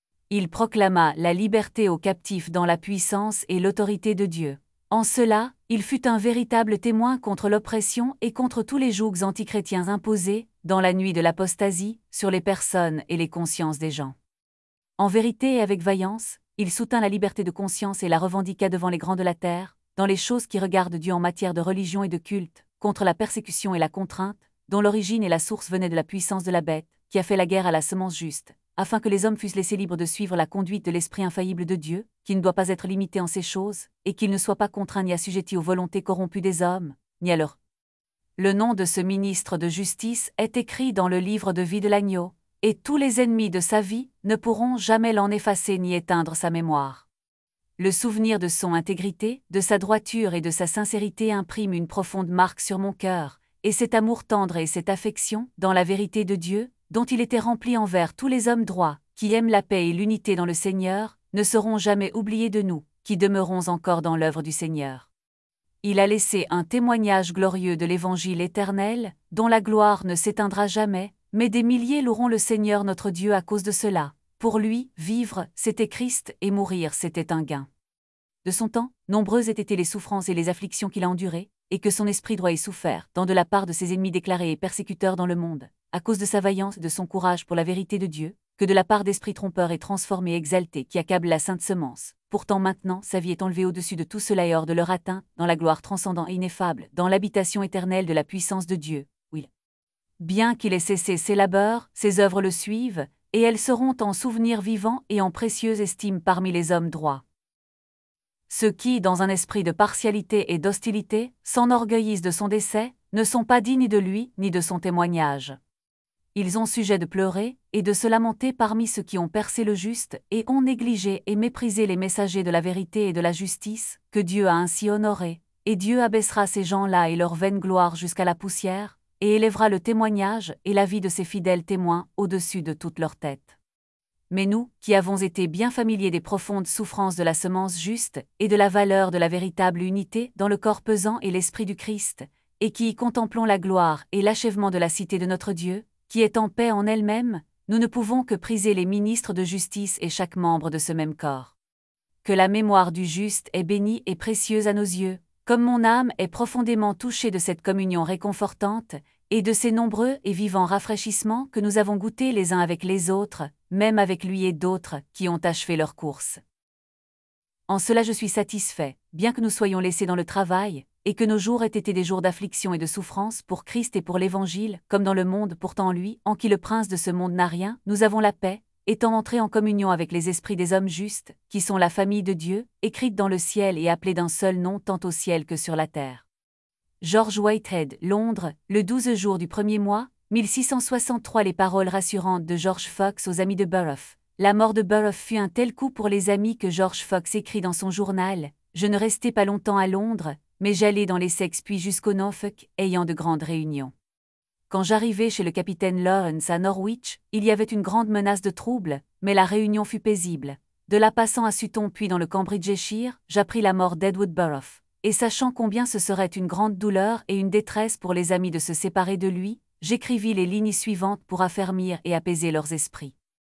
Il proclama la liberté aux captifs dans la puissance et l'autorité de Dieu. En cela, il fut un véritable témoin contre l'oppression et contre tous les jougs antichrétiens imposés, dans la nuit de l'apostasie, sur les personnes et les consciences des gens. En vérité et avec vaillance, il soutint la liberté de conscience et la revendiqua devant les grands de la terre, dans les choses qui regardent Dieu en matière de religion et de culte, contre la persécution et la contrainte, dont l'origine et la source venaient de la puissance de la bête, qui a fait la guerre à la semence juste, afin que les hommes fussent laissés libres de suivre la conduite de l'Esprit infaillible de Dieu, qui ne doit pas être limité en ces choses, et qu'ils ne soient pas contraints ni assujettis aux volontés corrompues des hommes, ni à leur. Le nom de ce ministre de justice est écrit dans le livre de vie de l'agneau, et tous les ennemis de sa vie ne pourront jamais l'en effacer ni éteindre sa mémoire. Le souvenir de son intégrité, de sa droiture et de sa sincérité imprime une profonde marque sur mon cœur, et cet amour tendre et cette affection, dans la vérité de Dieu, dont il était rempli envers tous les hommes droits, qui aiment la paix et l'unité dans le Seigneur, ne seront jamais oubliés de nous, qui demeurons encore dans l'œuvre du Seigneur. Il a laissé un témoignage glorieux de l'Évangile éternel, dont la gloire ne s'éteindra jamais, mais des milliers loueront le Seigneur notre Dieu à cause de cela. Pour lui, vivre, c'était Christ, et mourir, c'était un gain. De son temps, nombreuses étaient les souffrances et les afflictions qu'il a endurées, et que son esprit droit ait souffert, tant de la part de ses ennemis déclarés et persécuteurs dans le monde, à cause de sa vaillance et de son courage pour la vérité de Dieu, que de la part d'esprits trompeurs et transformés et exaltés qui accablent la sainte semence. Pourtant maintenant, sa vie est enlevée au-dessus de tout cela et hors de leur atteint, dans la gloire transcendante et ineffable, dans l'habitation éternelle de la puissance de Dieu, où il. Bien qu'il ait cessé ses labeurs, ses œuvres le suivent, et elles seront en souvenir vivant et en précieuse estime parmi les hommes droits. Ceux qui, dans un esprit de partialité et d'hostilité, s'enorgueillissent de son décès, ne sont pas dignes de lui ni de son témoignage. Ils ont sujet de pleurer et de se lamenter parmi ceux qui ont percé le juste et ont négligé et méprisé les messagers de la vérité et de la justice, que Dieu a ainsi honorés, et Dieu abaissera ces gens-là et leur vaine gloire jusqu'à la poussière, et élèvera le témoignage et la vie de ses fidèles témoins au-dessus de toute leur tête. Mais nous, qui avons été bien familiers des profondes souffrances de la semence juste et de la valeur de la véritable unité dans le corps pesant et l'esprit du Christ, et qui contemplons la gloire et l'achèvement de la cité de notre Dieu, qui est en paix en elle-même, nous ne pouvons que priser les ministres de justice et chaque membre de ce même corps. Que la mémoire du juste est bénie et précieuse à nos yeux, comme mon âme est profondément touchée de cette communion réconfortante, et de ces nombreux et vivants rafraîchissements que nous avons goûtés les uns avec les autres, même avec lui et d'autres qui ont achevé leur course. En cela je suis satisfait, bien que nous soyons laissés dans le travail, et que nos jours aient été des jours d'affliction et de souffrance pour Christ et pour l'Évangile, comme dans le monde pourtant lui, en qui le prince de ce monde n'a rien, nous avons la paix, étant entrés en communion avec les esprits des hommes justes, qui sont la famille de Dieu, écrite dans le ciel et appelée d'un seul nom tant au ciel que sur la terre. George Whitehead, Londres, le douze jour du premier mois, mille six cent soixante-trois. Les paroles rassurantes de George Fox aux amis de Burroughs. La mort de Burroughs fut un tel coup pour les amis que George Fox écrit dans son journal « Je ne restai pas longtemps à Londres, mais j'allai dans l'Essex puis jusqu'au Norfolk, ayant de grandes réunions. Quand j'arrivai chez le capitaine Lawrence à Norwich, il y avait une grande menace de trouble, mais la réunion fut paisible. De là passant à Sutton puis dans le Cambridgeshire, j'appris la mort d'Edward Burroughs. Et sachant combien ce serait une grande douleur et une détresse pour les amis de se séparer de lui, j'écrivis les lignes suivantes pour affermir et apaiser leurs esprits.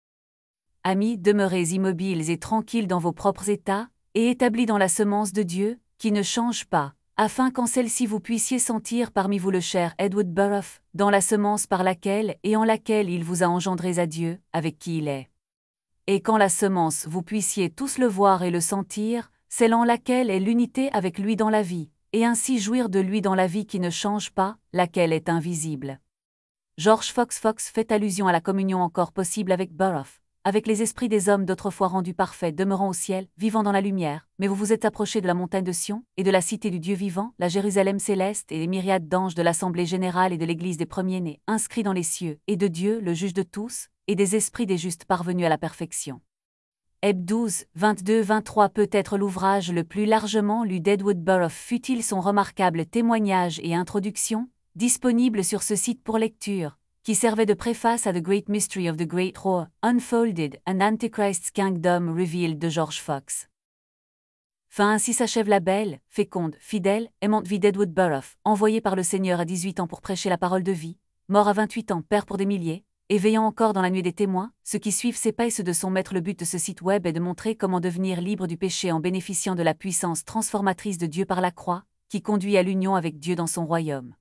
Amis, demeurez immobiles et tranquilles dans vos propres états, et établis dans la semence de Dieu, qui ne change pas, afin qu'en celle-ci vous puissiez sentir parmi vous le cher Edward Burroughs, dans la semence par laquelle et en laquelle il vous a engendrés à Dieu, avec qui il est. Et quand la semence vous puissiez tous le voir et le sentir, celle en laquelle est l'unité avec lui dans la vie, et ainsi jouir de lui dans la vie qui ne change pas, laquelle est invisible. George Fox Fox fait allusion à la communion encore possible avec Burroughs, avec les esprits des hommes d'autrefois rendus parfaits demeurant au ciel, vivant dans la lumière, mais vous vous êtes approchés de la montagne de Sion, et de la cité du Dieu vivant, la Jérusalem céleste et les myriades d'anges de l'assemblée générale et de l'église des premiers-nés, inscrits dans les cieux, et de Dieu, le juge de tous, et des esprits des justes parvenus à la perfection. Heb douze, vingt-deux vingt-trois. Peut-être l'ouvrage le plus largement lu d'Edward Burroughs fut-il son remarquable témoignage et introduction, disponible sur ce site pour lecture, qui servait de préface à The Great Mystery of the Great Whore, Unfolded, An Antichrist's Kingdom Revealed de George Fox. Fin ainsi s'achève la belle, féconde, fidèle, aimante vie d'Edward Burroughs, envoyé par le Seigneur à dix-huit ans pour prêcher la parole de vie, mort à vingt-huit ans, père pour des milliers, et veillant encore dans la nuit des témoins, ceux qui suivent ses pas et ceux de son maître. Le but de ce site web est de montrer comment devenir libre du péché en bénéficiant de la puissance transformatrice de Dieu par la croix, qui conduit à l'union avec Dieu dans son royaume.